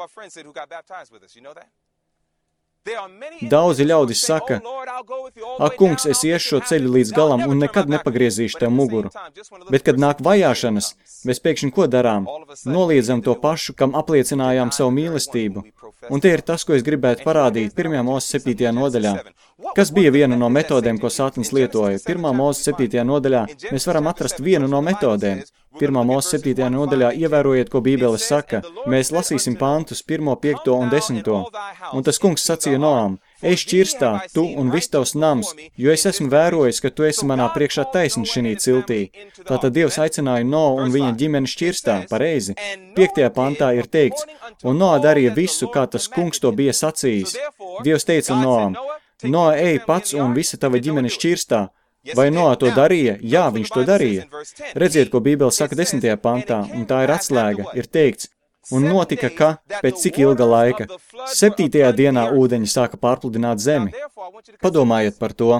Daudzi ļaudis saka, ak, kungs, es iešu šo ceļu līdz galam un nekad nepagriezīšu tev muguru. Bet, kad nāk vajāšanas, mēs pēkšņi ko darām? Noliedzam to pašu, kam apliecinājām savu mīlestību. Un te ir tas, ko es gribētu parādīt pirmajā Mūzes septītajā nodaļā. Kas bija viena no metodēm, ko Sātans lietoja? Pirmā Mūzes septītajā nodaļā mēs varam atrast vienu no metodēm. Pirmā Mūzes septītajā nodaļā ievērojiet, ko Bībele saka. Mēs lasīsim pantus pirmo, piekto un desmito. Un tas kungs sacīja Noam, ej šķirstā, tu un viss tavs nams, jo es esmu vērojis, ka tu esi manā priekšā taisni šinī ciltī. Tātad Dievs aicināja Noa un viņa ģimeni šķirstā, pareizi. Piektajā pantā ir teikts, un Noa darīja visu, kā tas kungs to bija sacījis. Dievs teica Noam, Noa, ej pats un visa tava ģimene šķirstā. Vai Noa to darīja? Jā, viņš to darīja. Redziet, ko Bībele saka desmitajā pantā, un tā ir atslēga, ir teikts, un notika, ka, pēc cik ilga laika, septītajā dienā ūdeņi sāka pārpludināt zemi. Padomājiet par to.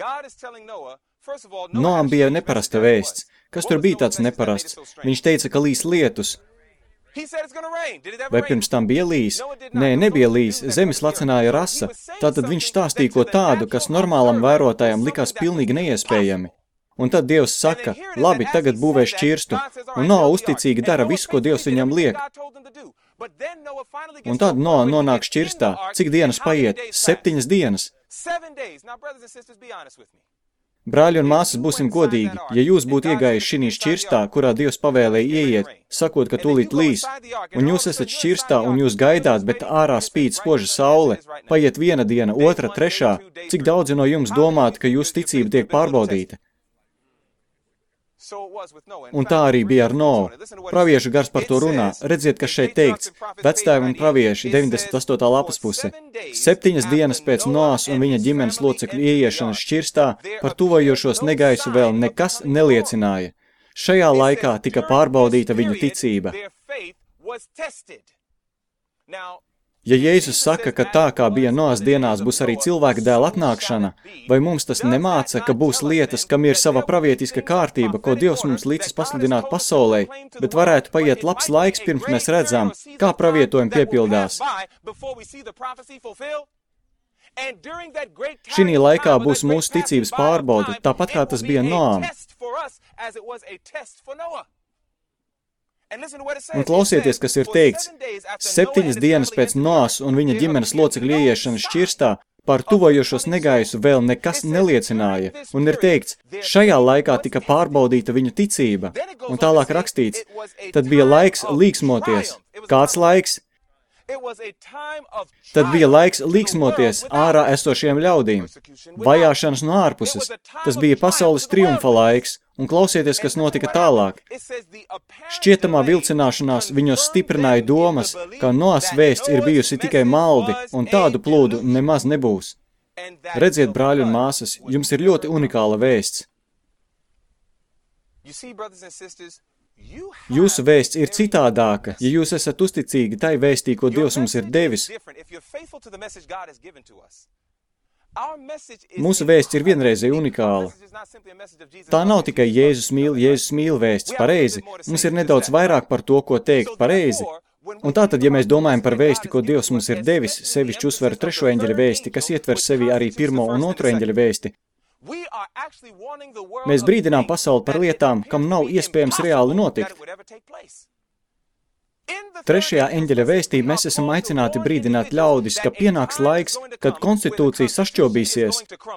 Noam bija neparasta vēsts. Kas tur bija tāds neparasts? Viņš teica, ka līs lietus. Vai pirms tam bija līs? Nē, nebija līs, zemes lacināja rasa. Tātad viņš stāstīja ko tādu, kas normālam vērotājam likās pilnīgi neiespējami. Un tad Dievs saka, labi, tagad būvē šķirstu, un Noa uzticīgi dara visu, ko Dievs viņam liek. Un tad Noa nonāk šķirstā. Cik dienas paiet? Septiņas dienas. Brāļi un māsas, būsim godīgi, ja jūs būtu iegājuši šinī šķirstā, kurā Dievs pavēlēja ieiet, sakot, ka tūlīt līs, un jūs esat šķirstā un jūs gaidāt, bet ārā spīd spoža saule, paiet viena diena, otra, trešā, cik daudzi no jums domātu, ka jūsu ticība tiek pārbaudīta? Un tā arī bija ar Novu. Praviešu gars par to runā. Redziet, kas šeit teikts. Vectēvi un pravieši, deviņdesmit astotā lapas puse. Septiņas dienas pēc Noas un viņa ģimenes locekļu ieiešanas šķirstā par tuvojošos negaisu vēl nekas neliecināja. šajā laikā tika pārbaudīta viņu ticība. Ja Jēzus saka, ka tā kā bija Noas dienās būs arī cilvēka dēla atnākšana, vai mums tas nemāca, ka būs lietas, kam ir sava pravietiska kārtība, ko Dievs mums līdzis pasludināt pasaulē, bet varētu paiet labs laiks, pirms mēs redzam, kā pravietojumi piepildās. Šinī laikā būs mūsu ticības pārbaude, tāpat kā tas bija Noam. Un klausieties, kas ir teikts, septiņas dienas pēc Noas un viņa ģimenes locekļu ieiešanas šķirstā par tuvojošos negaisu vēl nekas neliecināja. Un ir teikts, šajā laikā tika pārbaudīta viņu ticība. Un tālāk rakstīts, tad bija laiks līksmoties. Kāds laiks? Tad bija laiks līksmoties ārā esošiem ļaudīm. Vajāšanas no ārpuses. Tas bija pasaules triumfa laiks. Un klausieties, kas notika tālāk. Šķietamā vilcināšanās viņos stiprināja domas, ka Noas vēsts ir bijusi tikai maldi, un tādu plūdu nemaz nebūs. Redziet, brāļi un māsas, jums ir ļoti unikāla vēsts. Jūsu vēsts ir citādāka, ja jūs esat uzticīgi tai vēstī, ko Dievs mums ir devis. Mūsu vēsts ir vienreizēji unikāla. Tā nav tikai Jēzus mīl, Jēzus mīl vēsts, pareizi. Mums ir nedaudz vairāk par to, ko teikt, pareizi. Un tātad, ja mēs domājam par vēsti, ko Dievs mums ir devis, sevišķi uzsver trešo eņģeļa vēsti, kas ietver sevi arī pirmo un otro eņģeļa vēsti, mēs brīdinām pasauli par lietām, kam nav iespējams reāli notikt. Trešajā eņģeļa vēstī mēs esam aicināti brīdināt ļaudis, ka pienāks laiks, kad konstitūcija sašķobīsies,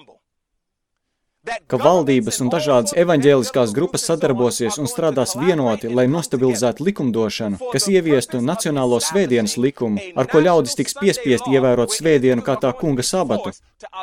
ka valdības un dažādas evaņģēliskās grupas sadarbosies un strādās vienoti, lai nostabilizētu likumdošanu, kas ieviestu nacionālo svētdienas likumu, ar ko ļaudis tiks piespiest ievērot svētdienu kā tā kunga sabatu.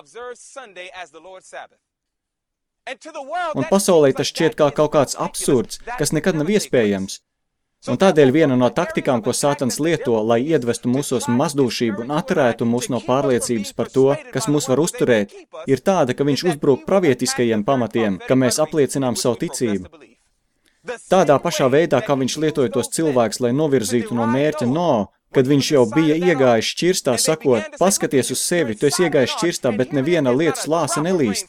Un pasaulē tas šķiet kā kaut kāds absurds, kas nekad nav iespējams. Un tādēļ viena no taktikām, ko Sātans lieto, lai iedvestu mūsos mazdūšību un atturētu mūs no pārliecības par to, kas mūs var uzturēt, ir tāda, ka viņš uzbrūk pravietiskajiem pamatiem, ka mēs apliecinām savu ticību. Tādā pašā veidā, kā viņš lietoja tos cilvēkus, lai novirzītu no mērķa no, kad viņš jau bija iegājis šķirstā, sakot, paskaties uz sevi, tu esi iegājis šķirstā, bet neviena lietas lāsa nelīst.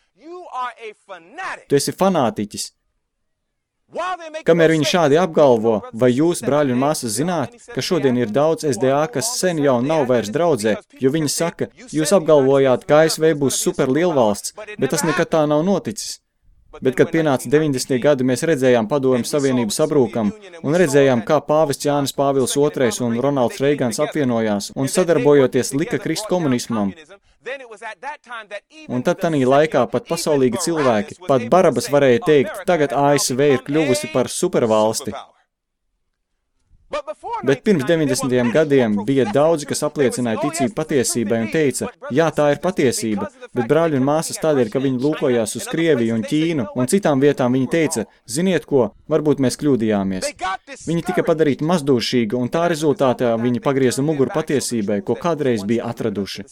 Tu esi fanātiķis. Kamēr viņi šādi apgalvo, vai jūs, brāļi un māsas, zināt, ka šodien ir daudz S D A, kas sen jau nav vairs draudzē, jo viņi saka, jūs apgalvojāt, ka A S V būs super lielvalsts, bet tas nekad tā nav noticis. Bet, kad pienāca deviņdesmitie gadi, mēs redzējām Padomju Savienību sabrūkam un redzējām, kā pāvests Jānis Pāvils otrais un Ronalds Reigans apvienojās un sadarbojoties lika krist komunismam. Un tad tanī laikā pat pasaulīgi cilvēki, pat Barabas varēja teikt, tagad A S V ir kļuvusi par supervalsti. Bet pirms deviņdesmitajiem gadiem bija daudzi, kas apliecināja ticību patiesībai un teica, jā, tā ir patiesība, bet brāļi un māsas tādēļ, ka viņi lūkojās uz Krieviju un Ķīnu un citām vietām, viņi teica, ziniet ko, varbūt mēs kļūdījāmies. Viņi tika padarīti mazdūšīgi un tā rezultātā viņi pagrieza muguru patiesībai, ko kādreiz bija atraduši.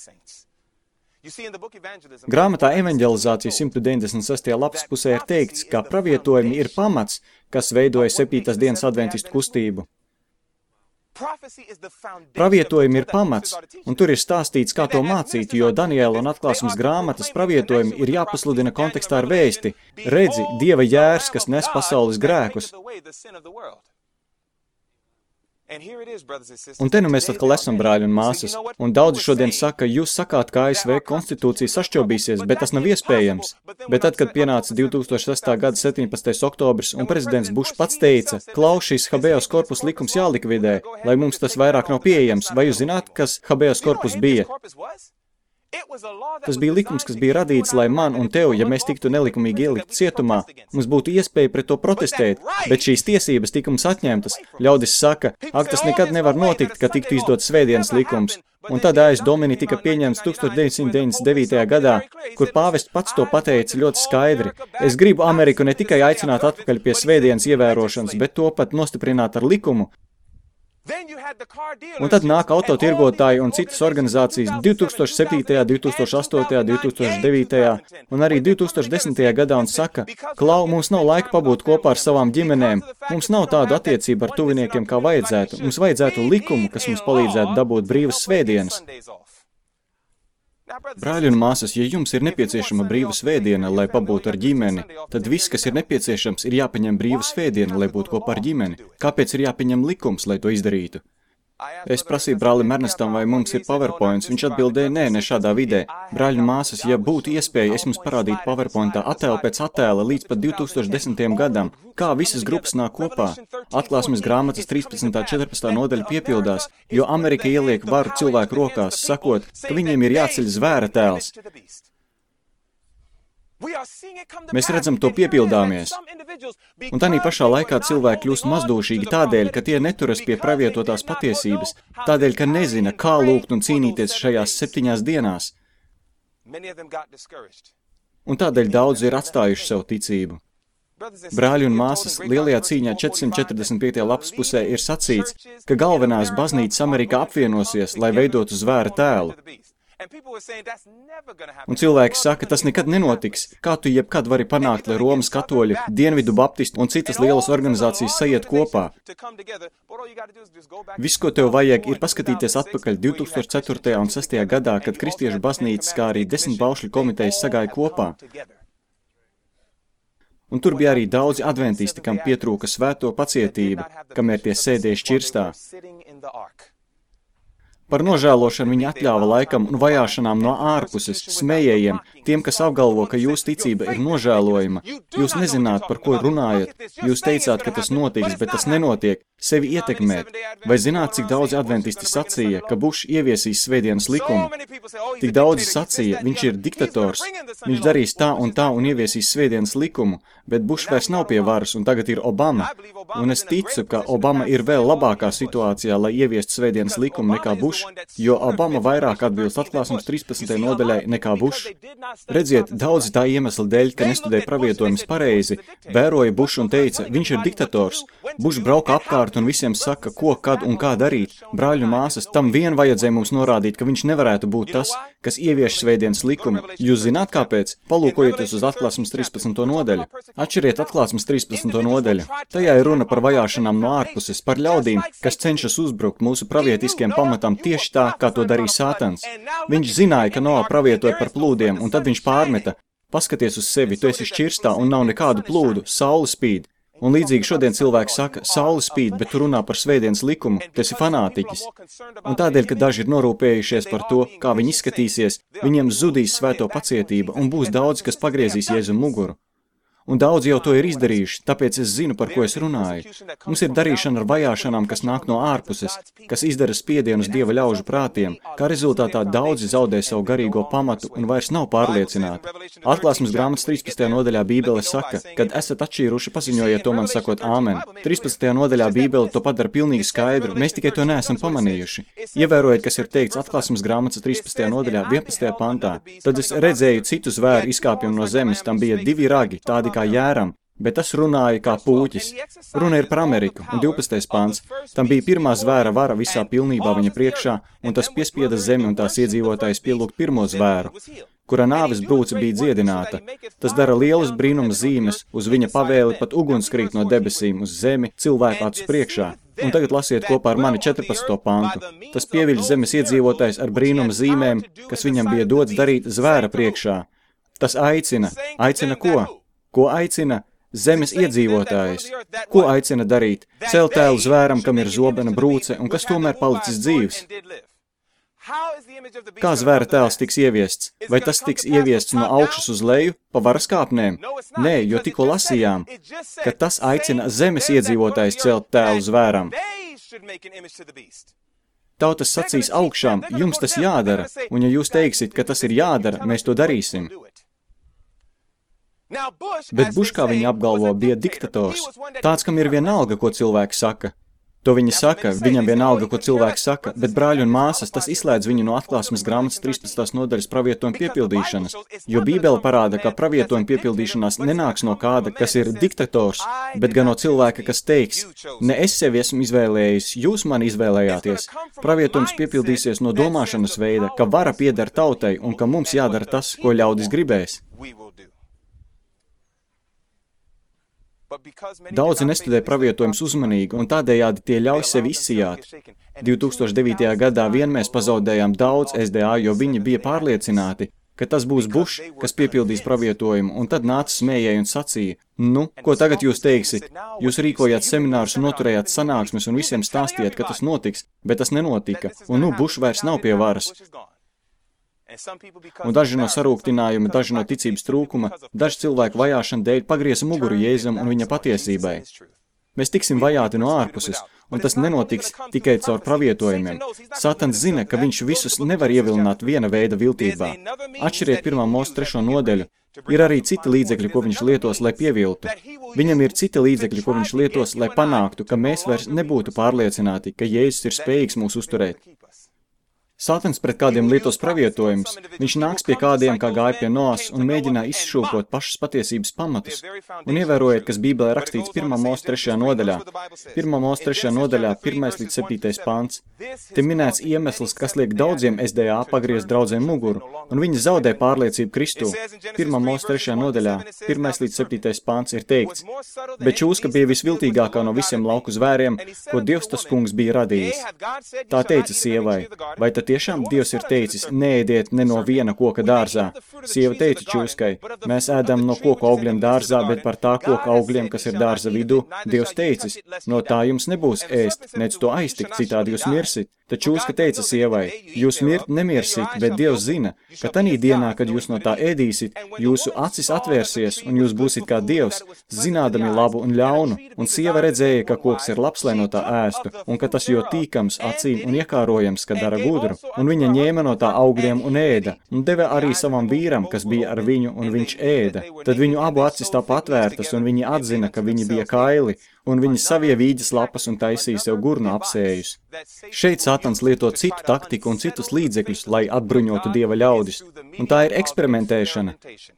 Grāmatā Evaņģelizācija simt deviņdesmit sestajā lapas pusē ir teikts, ka pravietojumi ir pamats, kas veidoja septītās dienas adventistu kustību. Pravietojumi ir pamats, un tur ir stāstīts, kā to mācīt, jo Daniela un atklāsmes grāmatas pravietojumi ir jāpasludina kontekstā ar vēsti. Redzi, Dieva jērs, kas nes pasaules grēkus. Un te nu mēs atkal esam, brāļi un māsas, un daudzi šodien saka, jūs sakāt, ka A S V konstitūcija sašķobīsies, bet tas nav iespējams. Bet tad, kad pienāca divi tūkstoši sestā gada septiņpadsmitais oktobris un prezidents Bušs pats teica, klaus, šis habeas corpus likums jālikvidē, lai mums tas vairāk nav pieejams, vai jūs zināt, kas habeas corpus bija? Tas bija likums, kas bija radīts, lai man un tev, ja mēs tiktu nelikumīgi ielikt cietumā, mums būtu iespēja pret to protestēt, bet šīs tiesības tika mums atņemtas. Ļaudis saka, ak, tas nekad nevar notikt, ka tiktu izdot svētdienas likums. Un tad A S Domini tika pieņemts tūkstoš deviņsimt deviņdesmit devītajā gadā, kur pāvests pats to pateica ļoti skaidri. Es gribu Ameriku ne tikai aicināt atpakaļ pie svētdienas ievērošanas, bet to pat nostiprināt ar likumu. Un tad nāk autotirgotāji un citas organizācijas divi tūkstoši septītajā, divi tūkstoši astotajā, divi tūkstoši devītajā un arī divi tūkstoši desmitajā gadā un saka, klau, mums nav laika pabūt kopā ar savām ģimenēm, mums nav tādu attiecību ar tuviniekiem, kā vajadzētu, mums vajadzētu likumu, kas mums palīdzētu dabūt brīvas svētdienas. Brāļi un māsas, ja jums ir nepieciešama brīva svētdiena, lai pabūtu ar ģimeni, tad viss, kas ir nepieciešams, ir jāpaņem brīva svētdiena, lai būtu kopā ar ģimeni. Kāpēc ir jāpaņem likums, lai to izdarītu? Es prasīju brālim Ernestam, vai mums ir PowerPoints. Viņš atbildēja, nē, ne šādā vidē. Brāļi un māsas, ja būtu iespēja, es jums parādītu PowerPointā attēlu pēc attēla līdz pat divi tūkstoši desmitajam gadam, kā visas grupas nāk kopā. Atklāsmes grāmatas trīspadsmitā, četrpadsmitā nodaļa piepildās, jo Amerika ieliek varu cilvēku rokās, sakot, ka viņiem ir jāceļ zvēra tēls. Mēs redzam to piepildāmies. Un tādā pašā laikā cilvēki kļūst mazdūšīgi tādēļ, ka tie neturas pie pravietotās patiesības, tādēļ, ka nezina, kā lūgt un cīnīties šajās septiņās dienās. Un tādēļ daudzi ir atstājuši sev ticību. Brāļi un māsas, lielajā cīņā četrsimt četrdesmit piektajā lapas pusē ir sacīts, ka galvenās baznīcas Amerikā apvienosies, lai veidotu zvēra tēlu. Un cilvēki saka, tas nekad nenotiks. Kā tu jebkad vari panākt, lai Romas katoļi, Dienvidu baptisti un citas lielas organizācijas sajiet kopā? Viss, ko tev vajag, ir paskatīties atpakaļ divi tūkstoši ceturtajā un sestajā gadā, kad kristiešu baznīcas, kā arī desmit baušļu komitejas sagāja kopā. Un tur bija arī daudzi adventisti, kam pietrūka svēto pacietība, kamēr tie sēdēja šķirstā. Par nožēlošanu viņi atļāva laikam un vajāšanām no ārpuses, smējējiem, tiem, kas apgalvo, ka jūsu ticība ir nožēlojama. Jūs nezināt, par ko runājat. Jūs teicāt, ka tas notiks, bet tas nenotiek. Sevi ietekmēt. Vai zināt, cik daudzi adventisti sacīja, ka Bušs ieviesīs svētdienas likumu? Tik daudzi sacīja, viņš ir diktators. Viņš darīs tā un tā un ieviesīs svētdienas likumu, bet Bušs vairs nav pie varas un tagad ir Obama. Un es ticu, ka Obama ir vēl labākā situācijā, lai ieviestu svētdienas likumu nekā Bušs, jo Obama vairāk atbilst atklāsmes trīspadsmitajai nodaļai nekā Bušs. Redziet, daudzi tā iemesla dēļ, ka nestudēja pravietojumus pareizi, vēroja Bušu un teica, viņš ir diktators. Bušs brauka apkārt un visiem saka, ko, kad un kā darīt. Brāļu māsas, tam vien vajadzēja mums norādīt, ka viņš nevarētu būt tas, kas ievieš svētdienas likumu. Jūs zināt, kāpēc? Palūkojieties uz atklāsmes trīspadsmito nodaļu. Atšķiriet atklāsmes trīspadsmito nodaļu. Tajā ir runa par vajāšanām no ārpuses, par ļaudīm, kas cenšas uzbrukt mūsu pravietiskiem pamatam tieši tā, kā to darīja Sātans. Viņš zināja, ka Noā pravietoja par plūdiem, un tad viņš pārmeta. Paskaties uz sevi, tu esi šķirstā un nav nekādu plūdu, saule spīd. Un līdzīgi šodien cilvēki saka, saule spīd, bet tu runā par svētdienas likumu, tu esi fanātiķis. Un tādēļ, ka daži ir norūpējušies par to, kā viņi izskatīsies, viņiem zudīs svēto pacietība un būs daudz, kas pagriezīs Jēzum muguru. Un daudz jau to ir izdarījuši, tāpēc es zinu, par ko es runāju. Mums ir darīšana ar vajāšanām, kas nāk no ārpuses, kas izdara spiedienu uz Dieva ļaužu prātiem, kā rezultātā daudzi zaudē savu garīgo pamatu un vairs nav pārliecināti. Atklāsmes grāmatas trīspadsmitajā nodaļā Bībele saka, kad esat atšķīruši, paziņojiet to man sakot āmen. trīspadsmitajā nodaļā Bībele to padara pilnīgi skaidru, mēs tikai to neesam pamanījuši. Ievērojiet, kas ir teikts Atklāsmes grāmatas trīspadsmitajā nodaļā vienpadsmitajā pantā. Tad es redzēju citu zvēru izkāpjumu no zemes, tam bija divi ragi, tādi kā Jēram, bet tas runāja kā pūķis. Runa ir par Ameriku, un divpadsmitais pants. Tam bija pirmā zvēra vara visā pilnībā viņa priekšā, un tas piespieda zemi un tās iedzīvotājs pielūgt pirmo zvēru, kura nāves brūce bija dziedināta. Tas dara lielas brīnuma zīmes, uz viņa pavēli pat uguns krīt no debesīm uz zemi cilvēku acu priekšā. Un tagad lasiet kopā ar mani četrpadsmito pantu. Tas pieviļ zemes iedzīvotājs ar brīnuma zīmēm, kas viņam bija dots darīt zvēra priekšā. Tas aicina. Aicina ko? Ko aicina? Zemes iedzīvotājus. Ko aicina darīt? Celt tēlu zvēram, kam ir zobena brūce un kas tomēr palicis dzīvs. Kā zvēra tēls tiks ieviests? Vai tas tiks ieviests no augšas uz leju, pa varas kāpnēm? Nē, jo tikko lasījām, ka tas aicina zemes iedzīvotājus celt tēlu zvēram. Tautas sacīs augšām, jums tas jādara, un ja jūs teiksit, ka tas ir jādara, mēs to darīsim. Bet Bušs, kā viņi apgalvo, bija diktators, tāds, kam ir vienalga, ko cilvēki saka. To viņi saka, viņam vienalga, ko cilvēki saka, bet brāļi un māsas, tas izslēdz viņu no atklāsmes grāmatas trīspadsmitās nodaļas pravietojuma piepildīšanas, jo Bībele parāda, ka pravietojuma piepildīšanās nenāks no kāda, kas ir diktators, bet gan no cilvēka, kas teiks, ne es sevi esmu izvēlējis, jūs mani izvēlējāties. Pravietojums piepildīsies no domāšanas veida, ka vara pieder tautai un ka mums jādara tas, ko ļaudis gribēs. Daudzi nestudē pravietojumus uzmanīgi, un tādējādi tie ļauj sevi izsijāt. divi tūkstoši devītajā gadā vien mēs pazaudējām daudz S D A, jo viņi bija pārliecināti, ka tas būs Bušs, kas piepildīs pravietojumu, un tad nāca smējēji un sacīja, nu, ko tagad jūs teiksit? Jūs rīkojāt seminārus un noturējāt sanāksmes un visiem stāstījāt, ka tas notiks, bet tas nenotika, un nu Bušs vairs nav pie varas. Un daži no sarūktinājuma, daži no ticības trūkuma, daži cilvēku vajāšana dēļ pagrieza muguru Jēzum un viņa patiesībai. Mēs tiksim vajāti no ārpuses, un tas nenotiks tikai caur pravietojumiem. Satans zina, ka viņš visus nevar ievilināt viena veida viltībā. Atšķiriet pirmā Mūzes trešo nodaļu. Ir arī citi līdzekļi, ko viņš lietos, lai pieviltu. Viņam ir citi līdzekļi, ko viņš lietos, lai panāktu, ka mēs vairs nebūtu pārliecināti, ka Jēzus ir spējīgs mūs uzturēt. Sātans pret kādiem lietos pravietojumus, viņš nāks pie kādiem, kā gāja pie Noas, un mēģinā izšūpot pašas patiesības pamatus. Un ievērojiet, kas Bībelē rakstīts pirmā Mūzes trešajā nodaļā. pirmā Mūzes trešajā nodaļā, pirmais līdz septītais pants. Te minēts iemesls, kas liek daudziem S D A pagriezt draudzēm muguru, un viņi zaudē pārliecību Kristū. pirmā Mūzes trešajā nodaļā, pirmais līdz septītais pants ir teikts, bet čūska bija visviltīgākā no visiem lauku zvēriem, ko Dievs tas kungs bija radījis. Tā teica sievai, vai tad tiešām Dievs ir teicis, neēdiet ne no viena koka dārzā. Sieva teica čūskai, mēs ēdam no koku augļiem dārzā, bet par tā koka augļiem, kas ir dārza vidū, Dievs teicis, no tā jums nebūs ēst, nec to aiztikt, citādi jūs mirsit. Tad čūska teica sievai, jūs mirt nemirsit, bet Dievs zina, ka tanī dienā, kad jūs no tā ēdīsit, jūsu acis atvērsies, un jūs būsit kā Dievs, zinādami labu un ļaunu. Un sieva redzēja, ka koks ir labs, lai no tā ēstu, un ka tas jo tīkams acīm un iekārojams, ka dara gudru. Un viņa ņēma no tā augļiem un ēda, un deva arī savam vīram, kas bija ar viņu, un viņš ēda. Tad viņu abu acis tāpa atvērtas, un viņi atzina, ka viņi bija kaili, un viņi savie vīģes lapas un taisīja sev gurnu apsējus. Šeit Satans lieto citu taktiku un citus līdzekļus, lai atbruņotu Dieva ļaudis, un tā ir eksperimentēšana.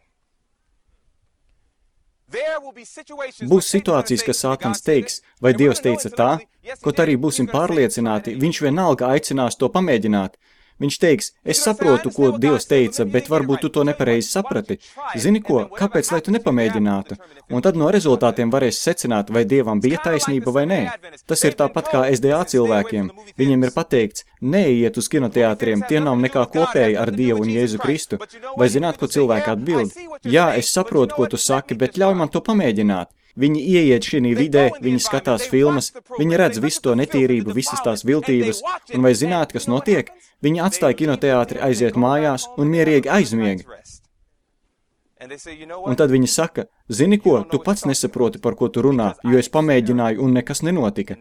Būs situācijas, ka Sātans teiks, vai Dievs teica tā, kaut arī būsim pārliecināti, viņš vienalga aicinās to pamēģināt. Viņš teiks, es saprotu, ko Dievs teica, bet varbūt tu to nepareizi saprati. Zini ko, kāpēc, lai tu nepamēģinātu? Un tad no rezultātiem varēs secināt, vai Dievam bija taisnība vai nē. Tas ir tāpat kā S D A cilvēkiem. Viņiem ir pateikts, neiet uz kinoteātriem, tie nav nekā kopēja ar Dievu un Jēzu Kristu. Vai zināt, ko cilvēki atbild? Jā, es saprotu, ko tu saki, bet ļauj man to pamēģināt. Viņi ieiet šī vidē, viņi skatās filmas, viņi redz visu to netīrību, visas tās viltības, un vai zināt, kas notiek? Viņi atstāja kinoteātri, aiziet mājās un mierīgi aizmiega. Un tad viņi saka, zini ko, tu pats nesaproti, par ko tu runā, jo es pamēģināju un nekas nenotika.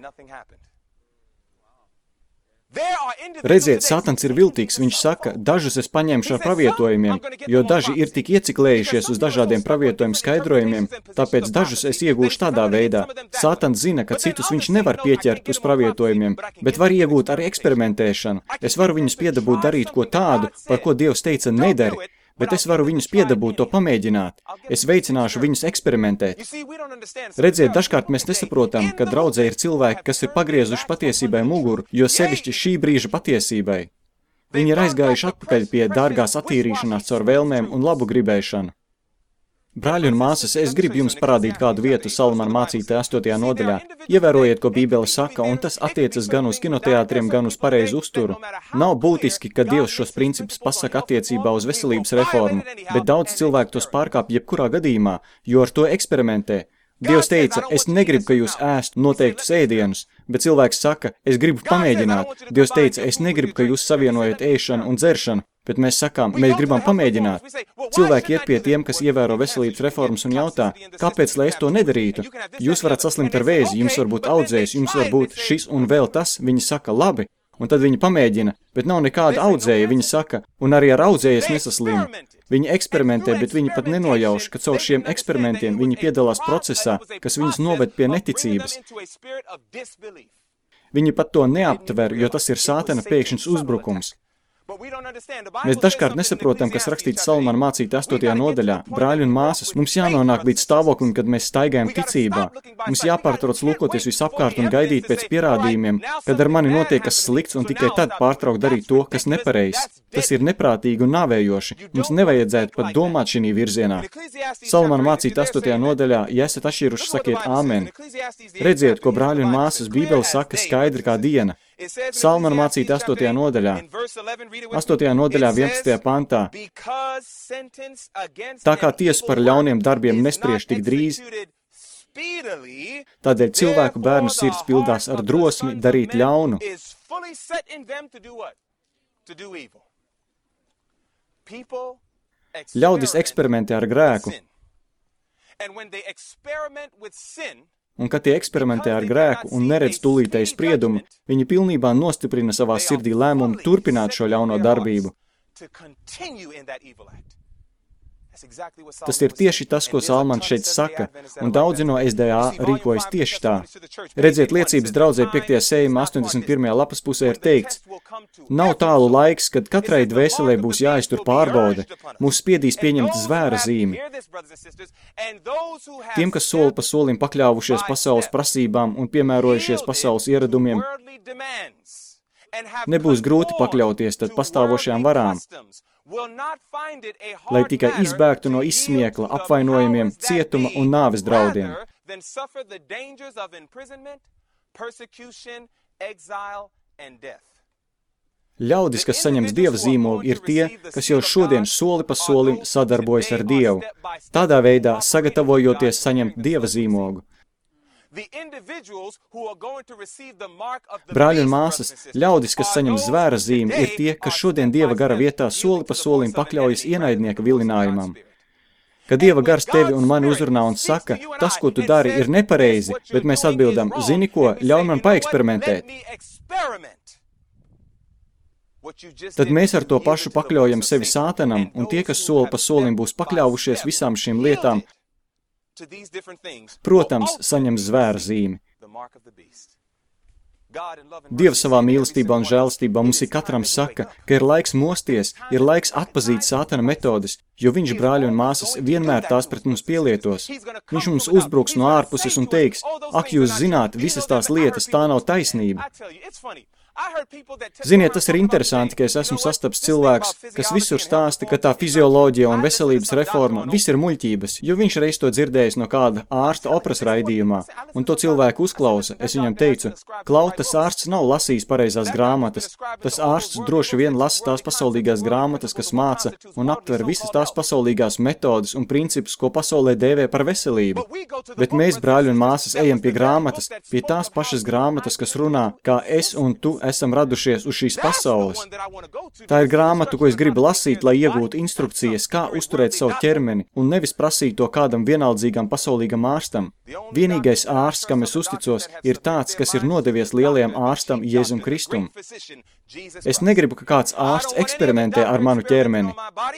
Redziet, Satans ir viltīgs, viņš saka, dažus es paņemšu ar pravietojumiem, jo daži ir tik ieciklējušies uz dažādiem pravietojumu skaidrojumiem, tāpēc dažus es iegūšu tādā veidā. Satans zina, ka citus viņš nevar pieķert uz pravietojumiem, bet var iegūt ar eksperimentēšanu. Es varu viņus piedabūt darīt ko tādu, par ko Dievs teica nedari, bet es varu viņus piedabūt to pamēģināt. Es veicināšu viņus eksperimentēt. Redziet, dažkārt mēs nesaprotam, ka draudzē ir cilvēki, kas ir pagriezuši patiesībai muguru, jo sevišķi šī brīža patiesībai. Viņi ir aizgājuši atpakaļ pie dārgās attīrīšanās caur vēlmēm un labu gribēšanu. Brāļi un māsas, es gribu jums parādīt kādu vietu Salamana mācītē astotajā nodaļā. Ievērojiet, ko Bībele saka, un tas attiecas gan uz kinoteātriem, gan uz pareizu uzturu. Nav būtiski, ka Dievs šos principus pasaka attiecībā uz veselības reformu, bet daudz cilvēku tos pārkāp jebkurā gadījumā, jo ar to eksperimentē. Dievs teica, es negribu, ka jūs ēstu noteiktus ēdienus, bet cilvēks saka, es gribu pamēģināt. Dievs teica, es negribu, ka jūs savienojat ēšanu un dzeršanu, bet mēs sakām, mēs gribam pamēģināt. Cilvēki iet pie tiem, kas ievēro veselības reformas un jautā, kāpēc, lai es to nedarītu? Jūs varat saslimt ar vēzi, jums var būt audzējs, jums var būt šis un vēl tas, viņi saka labi, un tad viņi pamēģina, bet nav nekāda audzēja, viņi saka, un arī ar audzējas nesaslimu. Viņi eksperimentē, bet viņi pat nenojauš, ka caur šiem eksperimentiem viņi piedalās procesā, kas viņus noved pie neticības. Viņi pat to neaptver, jo tas ir sātana pēkšņs uzbrukums. Mēs dažkārt nesaprotam, kas rakstīts Salamana mācītā astotajā nodaļā. Brāļi un māsas, mums jānonāk līdz stāvoklim, kad mēs staigājam ticībā. Mums jāpārtrauc lūkoties visapkārt un gaidīt pēc pierādījumiem, kad ar mani notiek kas slikts un tikai tad pārtraukt darīt to, kas nepareizs. Tas ir neprātīgi un nāvējoši. Mums nevajadzētu pat domāt šī virzienā. Salamana mācītā astotajā nodaļā, ja esat atšķīruši, sakiet āmen. Redziet, ko brāļi un māsas Bībele saka skaidri kā diena. Salamana mācītā astotajā nodaļā, astotajā nodaļā vienpadsmitajā pantā. Tā kā tiesa par ļauniem darbiem nespriež tik drīz, tādēļ cilvēku bērnu sirds pildās ar drosmi darīt ļaunu. Ļaudis eksperimentē ar grēku. Un, kad tie eksperimentē ar grēku un neredz tūlītēju spriedumu, viņi pilnībā nostiprina savā sirdī lēmumu turpināt šo ļauno darbību. Tas ir tieši tas, ko Salmans šeit saka, un daudzi no S D A rīkojas tieši tā. Redziet, liecības draudzē piektajā sējumā astoņdesmit pirmajā lapas pusē ir teikts: nav tālu laiks, kad katrai dvēselē būs jāiztur pārbaude, mūs spiedīs pieņemt zvēra zīmi. Tiem, kas soli pa solim pakļāvušies pasaules prasībām un piemērojušies pasaules ieradumiem, nebūs grūti pakļauties tad pastāvošajām varām, lai tikai izbēgtu no izsmiekla, apvainojumiem, cietuma un nāves draudiem. Ļaudis, kas saņems Dieva zīmogu, ir tie, kas jau šodien soli pa solim sadarbojas ar Dievu, tādā veidā sagatavojoties saņemt Dieva zīmogu. Brāļi un māsas, ļaudis, kas saņem zvēra zīmi, ir tie, kas šodien Dieva gara vietā soli pa solim pakļaujas ienaidnieka vilinājumam. Kad Dieva gars tevi un mani uzrunā un saka, tas, ko tu dari, ir nepareizi, bet mēs atbildam, zini ko, ļauj man paeksperimentēt. Tad mēs ar to pašu pakļaujam sevi sātanam, un tie, kas soli pa solim būs pakļāvušies visām šīm lietām, protams, saņem zvēra zīmi. Dievs savā mīlestībā un žēlastībā mums ir katram saka, ka ir laiks mosties, ir laiks atpazīt sātana metodes, jo viņš, brāļi un māsas, vienmēr tās pret mums pielietos. Viņš mums uzbruks no ārpuses un teiks, ak, jūs zināt, visas tās lietas, tā nav taisnība. Ziniet, tas ir interesanti, ka es esmu sastaps cilvēks, kas visur stāsta, ka tā fizioloģija un veselības reforma viss ir muļķības, jo viņš reiz to dzirdējis no kāda ārsta operas raidījumā, un to cilvēku uzklausa. Es viņam teicu, Klau, tas ārsts nav lasījis pareizās grāmatas. Tas ārsts droši vien lasa tās pasaulīgās grāmatas, kas māca un aptver visas tās pasaulīgās metodes un principus, ko pasaulē dēvē par veselību. Bet mēs, brāļi un māsas, ejam pie grāmatas, pie tās pašas grāmatas, kas runā, kā es un tu esam radušies uz šīs pasaules. Tā ir grāmata, ko es gribu lasīt, lai iegūtu instrukcijas, kā uzturēt savu ķermeni, un nevis prasīt to kādam vienaldzīgam pasaulīgam ārstam. Vienīgais ārsts, kam es uzticos, ir tāds, kas ir nodevies lielajam ārstam Jēzum Kristum. Es negribu, ka kāds ārsts eksperimentē ar manu ķermeni.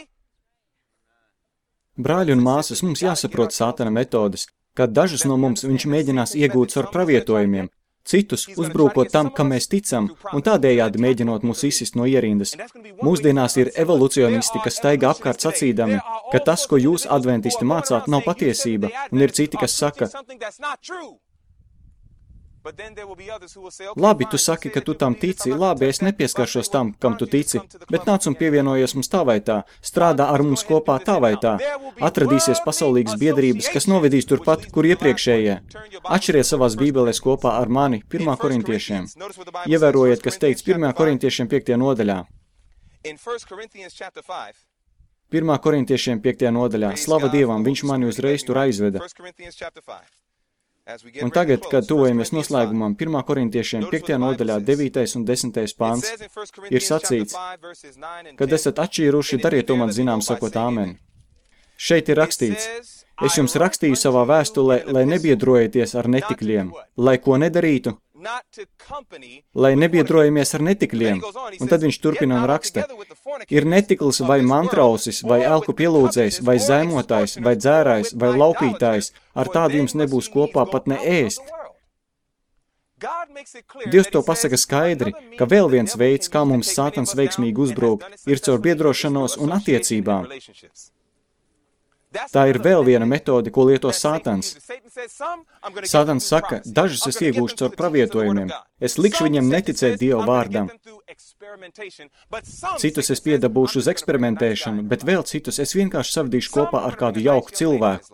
Brāļi un māsas, mums jāsaprot sātana metodes, kad dažus no mums viņš mēģinās iegūt ar pravietojumiem, citus uzbrūkot tam, kam mēs ticam, un tādējādi mēģinot mūs izsist no ierindas. Mūsdienās ir evolucionisti, kas staigā apkārt sacīdami, ka tas, ko jūs adventisti mācāt, nav patiesība, un ir citi, kas saka, labi, tu saki, ka tu tam tici, labi, es nepieskaršos tam, kam tu tici, bet nāc un pievienojies mums tā vai tā, strādā ar mums kopā tā vai tā, atradīsies pasaulīgas biedrības, kas novedīs turpat, kur iepriekšējie. Atšķiriet savās bībelēs kopā ar mani, pirmā korintiešiem. Ievērojiet, kas teikts pirmā korintiešiem piektajā nodaļā. pirmā korintiešiem piektajā nodaļā. Slava Dievam, viņš mani uzreiz tur aizveda. Un tagad, kad tuvojamies noslēgumam, pirmā korintiešiem piektajā nodaļā devītais un desmitais pants, ir sacīts, kad esat atšķīruši, dariet to man zinām, sakot āmen. Šeit ir rakstīts, es jums rakstīju savā vēstulē, lai nebiedrojieties ar netikļiem, lai ko nedarītu, lai nebiedrojamies ar netikļiem. Un tad viņš turpina un raksta, ir netiklis vai mantrausis, vai elku pielūdzējs, vai zaimotājs, vai dzērājs, vai laupītājs, ar tādu jums nebūs kopā pat ne ēst. Dievs to pasaka skaidri, ka vēl viens veids, kā mums Sātans veiksmīgi uzbrūk, ir caur biedrošanos un attiecībām. Tā ir vēl viena metode, ko lieto Sātans. Sātans saka, dažus es iegūšu caur pravietojumiem. Es likšu viņiem neticēt Dieva vārdam. Citus es piedabūšu uz eksperimentēšanu, bet vēl citus es vienkārši savadīšu kopā ar kādu jauku cilvēku.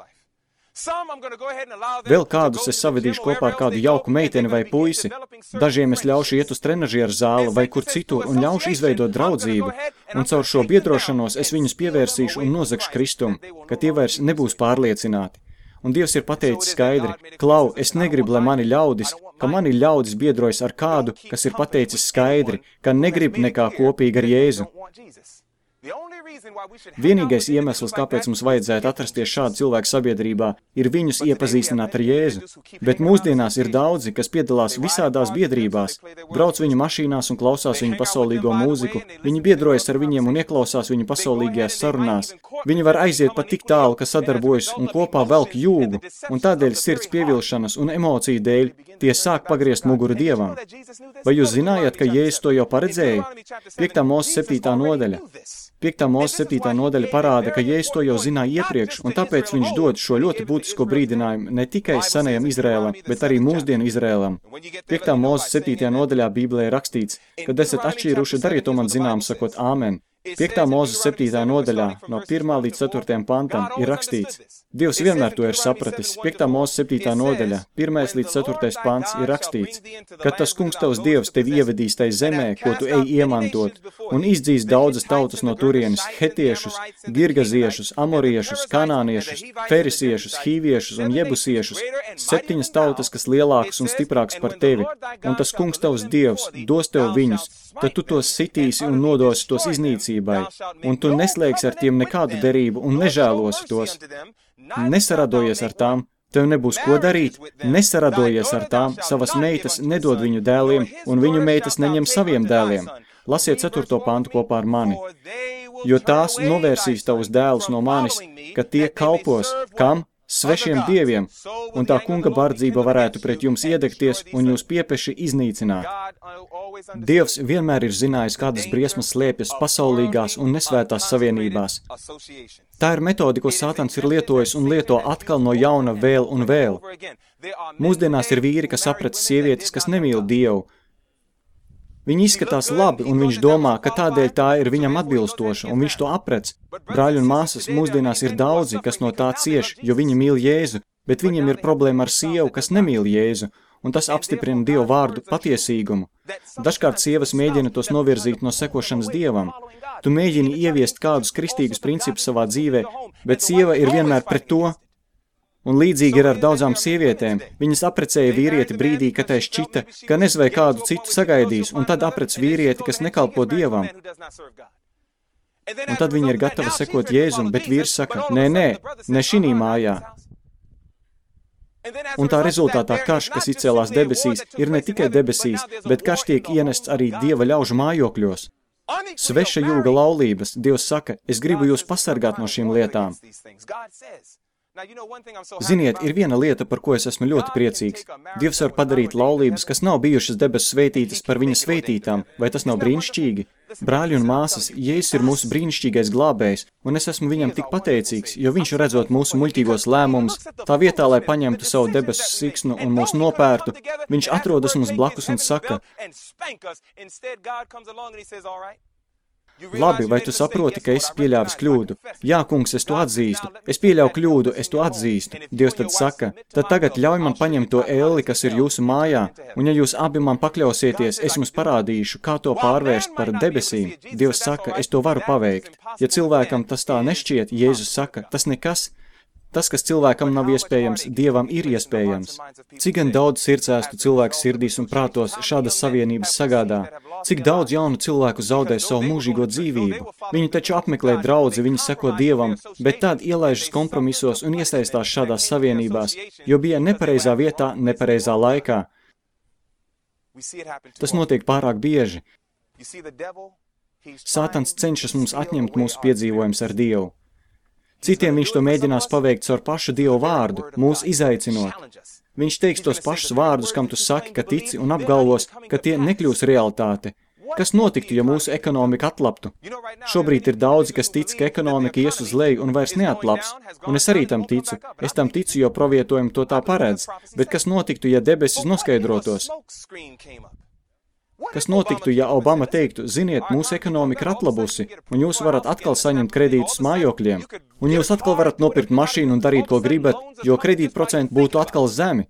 Vēl kādus es savadīšu kopā ar kādu jauku meiteni vai puisi. Dažiem es ļaušu iet uz trenažieru zāli vai kur citur un ļaušu izveidot draudzību. Un caur šo biedrošanos es viņus pievērsīšu un nozagšu Kristumu, ka tie vairs nebūs pārliecināti. Un Dievs ir pateicis skaidri, klau, es negribu, lai mani ļaudis, ka mani ļaudis biedrojas ar kādu, kas ir pateicis skaidri, ka negrib nekā kopīga ar Jēzu. Vienīgais iemesls, kāpēc mums vajadzētu atrasties šādu cilvēku sabiedrībā, ir viņus iepazīstināt ar Jēzu. Bet mūsdienās ir daudzi, kas piedalās visādās biedrībās, brauc viņu mašīnās un klausās viņu pasaulīgo mūziku, viņi biedrojas ar viņiem un ieklausās viņu pasaulīgajās sarunās. Viņi var aiziet pat tik tālu, ka sadarbojas un kopā velk jūgu, un tādēļ sirds pievilšanas un emociju dēļ tie sāk pagriezt muguru Dievam. Vai jūs zinājāt, ka Jēzus to jau paredzēja? Piektā Mūzes septītā nodaļa. Piektā Mūzes septītā nodaļa parāda, ka Jēzus to jau zināja iepriekš, un tāpēc viņš dod šo ļoti būtisko brīdinājumu ne tikai senajam Izrēlam, bet arī mūsdienu Izrēlam. Piektā Mūzes septītajā nodaļā Bībelē rakstīts, kad esat atšķīruši, dariet to man zinām, sakot āmen. Piektā Mūzes septītā nodaļā, no pirmā līdz ceturtajam pantam, ir rakstīts. Dievs vienmēr to ir sapratis. Piektā Mūzes septītā nodaļa, pirmais līdz ceturtais pants ir rakstīts, kad tas kungs tavs Dievs tevi ievedīs tai zemē, ko tu ej iemantot, un izdzīs daudzas tautas no turienes, hetiešus, girgaziešus, amoriešus, kanāniešus, ferisiešus, hīviešus un jebusiešus, septiņas tautas, kas lielākas un stiprākas par tevi, un tas kungs tavs Dievs dos tev viņus, tad tu tos sitīsi un nodosi tos iznīcībai, un tu neslēgsi ar tiem nekādu derību un nežēlosi tos. Nesaradojies ar tām, tev nebūs ko darīt, nesaradojies ar tām, savas meitas nedod viņu dēliem, un viņu meitas neņem saviem dēliem. Lasiet ceturto pantu kopā ar mani. Jo tās novērsīs tavus dēlus no manis, ka tie kalpos, kam? Svešiem dieviem, un tā kunga bardzība varētu pret jums iedegties un jūs piepeši iznīcināt. Dievs vienmēr ir zinājis, kādas briesmas slēpjas pasaulīgās un nesvētās savienībās. Tā ir metode, ko Sātans ir lietojis un lieto atkal no jauna vēl un vēl. Mūsdienās ir vīri, kas aprec sievietes, kas nemīl Dievu. Viņi izskatās labi, un viņš domā, ka tādēļ tā ir viņam atbilstoša, un viņš to aprec. Brāļi un māsas mūsdienās ir daudzi, kas no tā cieš, jo viņi mīl Jēzu, bet viņiem ir problēma ar sievu, kas nemīl Jēzu, un tas apstiprina Dievu vārdu patiesīgumu. Dažkārt sievas mēģina tos novirzīt no sekošanas Dievam. Tu mēģini ieviest kādus kristīgus principus savā dzīvē, bet sieva ir vienmēr pret to. Un līdzīgi ir ar daudzām sievietēm. Viņas aprecēja vīrieti brīdī, kad tai šķita, ka nezinu vai kādu citu sagaidīs, un tad aprec vīrieti, kas nekalpo Dievam. Un tad viņa ir gatava sekot Jēzum, bet vīrs saka, nē, nē, ne šinī mājā. Un tā rezultātā karš, kas izcēlās debesīs, ir ne tikai debesīs, bet karš tiek ienests arī Dieva ļaužu mājokļos. Sveša jūga laulības, Dievs saka, es gribu jūs pasargāt no šīm lietām. Ziniet, ir viena lieta, par ko es esmu ļoti priecīgs. Dievs var padarīt laulības, kas nav bijušas debesu svētītas par viņa svētītām, vai tas nav brīnišķīgi? Brāļi un māsas, Jēzus ir mūsu brīnišķīgais glābējs, un es esmu viņam tik pateicīgs, jo viņš redzot mūsu muļķīgos lēmumus, tā vietā, lai paņemtu savu debesu siksnu un mūs nopērtu, viņš atrodas mums blakus un saka, labi, vai tu saproti, ka es pieļāvis kļūdu? Jā, kungs, es to atzīstu. Es pieļauju kļūdu, es to atzīstu. Dievs tad saka, tad tagad ļauj man paņemt to elli, kas ir jūsu mājā, un ja jūs abi man pakļausieties, es jums parādīšu, kā to pārvērst par debesīm. Dievs saka, es to varu paveikt. Ja cilvēkam tas tā nešķiet, Jēzus saka, tas nekas. Tas, kas cilvēkam nav iespējams, Dievam ir iespējams. Cik gan daudz sirdsēstu cilvēku sirdīs un prātos šādas savienības sagādā? Cik daudz jaunu cilvēku zaudē savu mūžīgo dzīvību? Viņi taču apmeklē draudzi, viņi seko Dievam, bet tad ielaižas kompromisos un iesaistās šādās savienībās, jo bija nepareizā vietā, nepareizā laikā. Tas notiek pārāk bieži. Sātans cenšas mums atņemt mūsu piedzīvojums ar Dievu. Citiem viņš to mēģinās paveikt caur pašu Dievu vārdu, mūs izaicinot. Viņš teiks tos pašus vārdus, kam tu saki, ka tici, un apgalvos, ka tie nekļūs realitāte. Kas notiktu, ja mūsu ekonomika atlaptu? Šobrīd ir daudzi, kas tic, ka ekonomika ies uz leju un vairs neatlaps, un es arī tam ticu. Es tam ticu, jo pravietojumi to tā paredz, bet kas notiktu, ja debesis noskaidrotos? Kas notiktu, ja Obama teiktu, ziniet, mūsu ekonomika ir atlabusi, un jūs varat atkal saņemt kredītus mājokļiem, un jūs atkal varat nopirkt mašīnu un darīt, ko gribat, jo kredītprocenti būtu atkal zemi?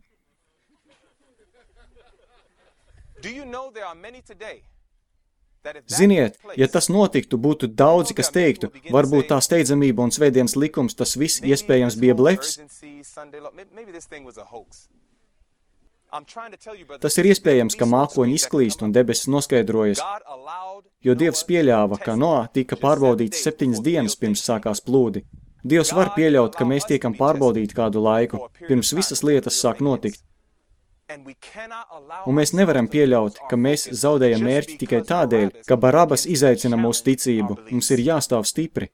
Ziniet, ja tas notiktu, būtu daudzi, kas teiktu, varbūt tā steidzamība un svētdienas likums, tas viss iespējams bija blefs. Tas ir iespējams, ka mākoņi izklīst un debesis noskaidrojas, jo Dievs pieļāva, ka Noā tika pārbaudīts septiņas dienas pirms sākās plūdi. Dievs var pieļaut, ka mēs tiekam pārbaudīti kādu laiku, pirms visas lietas sāk notikt. Un mēs nevaram pieļaut, ka mēs zaudējam mērķi tikai tādēļ, ka Barabas izaicina mūsu ticību. Mums ir jāstāv stipri.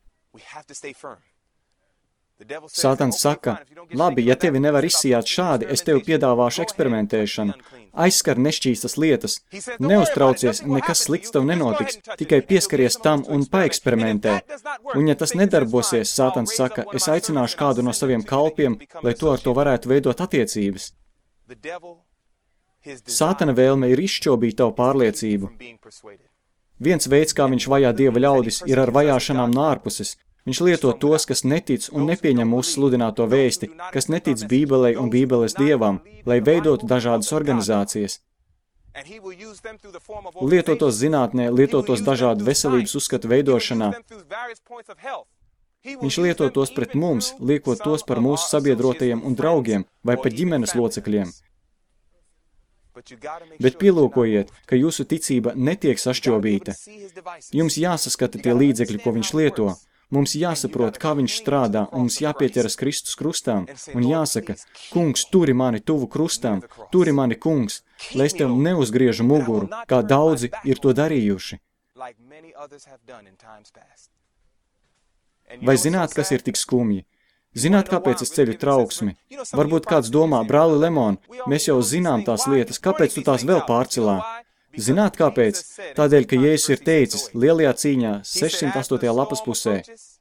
Sātans saka, labi, ja tevi nevar izsijāt šādi, es tev piedāvāšu eksperimentēšanu. Aizskar nešķīstas lietas. Neuztraucies, nekas slikts tev nenotiks, tikai pieskaries tam un paeksperimentē. Un ja tas nedarbosies, Sātans saka, es aicināšu kādu no saviem kalpiem, lai to ar to varētu veidot attiecības. Sātana vēlme ir izšķobīt tavu pārliecību. Viens veids, kā viņš vajā Dieva ļaudis, ir ar vajāšanām no ārpuses. Viņš lieto tos, kas netic un nepieņem mūsu sludināto vēsti, kas netic Bībelei un Bībeles Dievam, lai veidotu dažādas organizācijas. Lietotos zinātnē, lietotos dažādu veselības uzskatu veidošanā. Viņš lieto tos pret mums, liekot tos par mūsu sabiedrotajiem un draugiem vai pat ģimenes locekļiem. Bet pielūkojiet, ka jūsu ticība netiek sašķobīta. Jums jāsaskata tie līdzekļi, ko viņš lieto. Mums jāsaprot, kā viņš strādā, un mums jāpieķeras Kristus krustām, un jāsaka, kungs, turi mani tuvu krustām, turi mani, kungs, lai es tev neuzgriežu muguru, kā daudzi ir to darījuši. Vai zināt, kas ir tik skumji? Zināt, kāpēc es ceļu trauksmi? Varbūt kāds domā, brāli Lemon, mēs jau zinām tās lietas, kāpēc tu tās vēl pārcelā? Zināt, kāpēc? Tādēļ, ka Jēzus ir teicis lielajā cīņā sešsimt astotajā lapas pusē.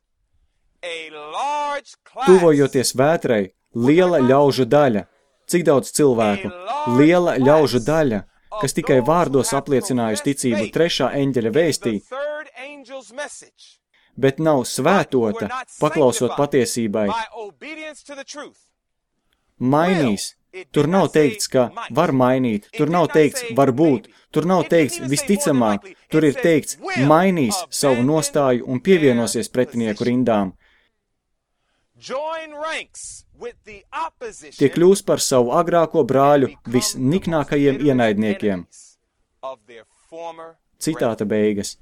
Tuvojoties vētrai, liela ļaužu daļa. Cik daudz cilvēku? Liela ļaužu daļa, kas tikai vārdos apliecinājusi ticību trešā eņģeļa vēstī, bet nav svētota, paklausot patiesībai. Mainīs. Tur nav teikts, ka var mainīt, tur nav teikts, var būt, tur nav teikts visticamāk, tur ir teikts, mainīs savu nostāju un pievienosies pretinieku rindām. Tie kļūs par savu agrāko brāļu visniknākajiem ienaidniekiem. Citāta beigas.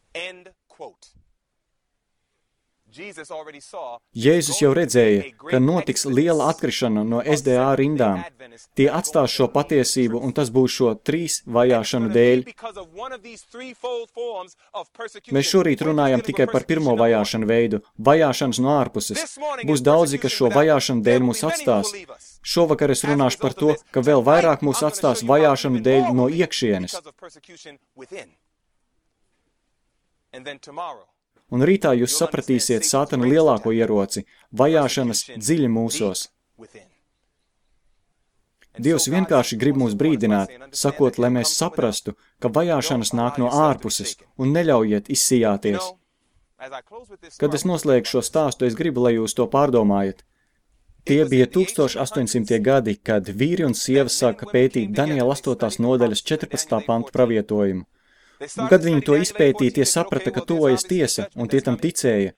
Jēzus jau redzēja, ka notiks liela atkrišana no S D A rindām. Tie atstās šo patiesību, un tas būs šo trīs vajāšanu dēļ. Mēs šorīt runājam tikai par pirmo vajāšanu veidu, vajāšanas no ārpuses. Būs daudzi, kas šo vajāšanu dēļ mūs atstās. Šovakar es runāšu par to, ka vēl vairāk mūs atstās vajāšanu dēļ no iekšienes. Un rītā jūs sapratīsiet Sātana lielāko ieroci – vajāšanas dziļi mūsos. Dievs vienkārši grib mūs brīdināt, sakot, lai mēs saprastu, ka vajāšanas nāk no ārpuses un neļaujiet izsijāties. Kad es noslēgšu šo stāstu, es gribu, lai jūs to pārdomājat. Tie bija tūkstoš astoņsimtie gadi, kad vīri un sievas sāka pētīt Daniela astotās nodaļas četrpadsmitā panta pravietojumu. Un, kad viņi to izpētīja, tie saprata, ka tuvojas tiesa, un tie tam ticēja.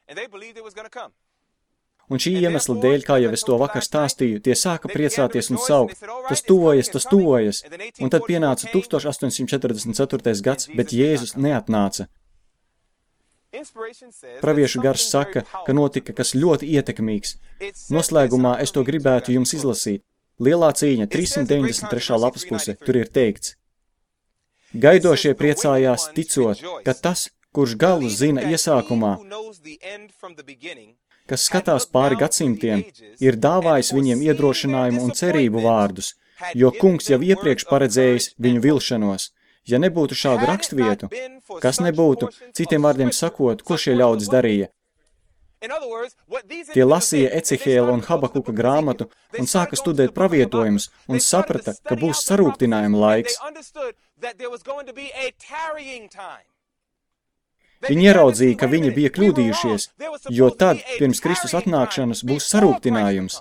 Un šī iemesla dēļ, kā jau es to vakar stāstīju, tie sāka priecāties un saukt, tas tuvojas, tas tuvojas. Un tad pienāca tūkstoš astoņsimt četrdesmit ceturtais gads, bet Jēzus neatnāca. Praviešu gars saka, ka notika kas ļoti ietekmīgs. Noslēgumā es to gribētu jums izlasīt. Lielā cīņa, trīssimt deviņdesmit trešā lapas puse, tur ir teikts. Gaidošie priecājās, ticot, ka tas, kurš galu zina iesākumā, kas skatās pāri gadsimtiem, ir dāvājis viņiem iedrošinājumu un cerību vārdus, jo kungs jau iepriekš paredzējis viņu vilšanos. Ja nebūtu šādu rakstvietu, kas nebūtu, citiem vārdiem sakot, ko šie ļaudis darīja? Tie lasīja Ecehēla un Habakuka grāmatu un sāka studēt pravietojumus un saprata, ka būs sarūktinājuma laiks. Viņi ieraudzīja, ka viņi bija kļūdījušies, jo tad, pirms Kristus atnākšanas, būs sarūktinājums.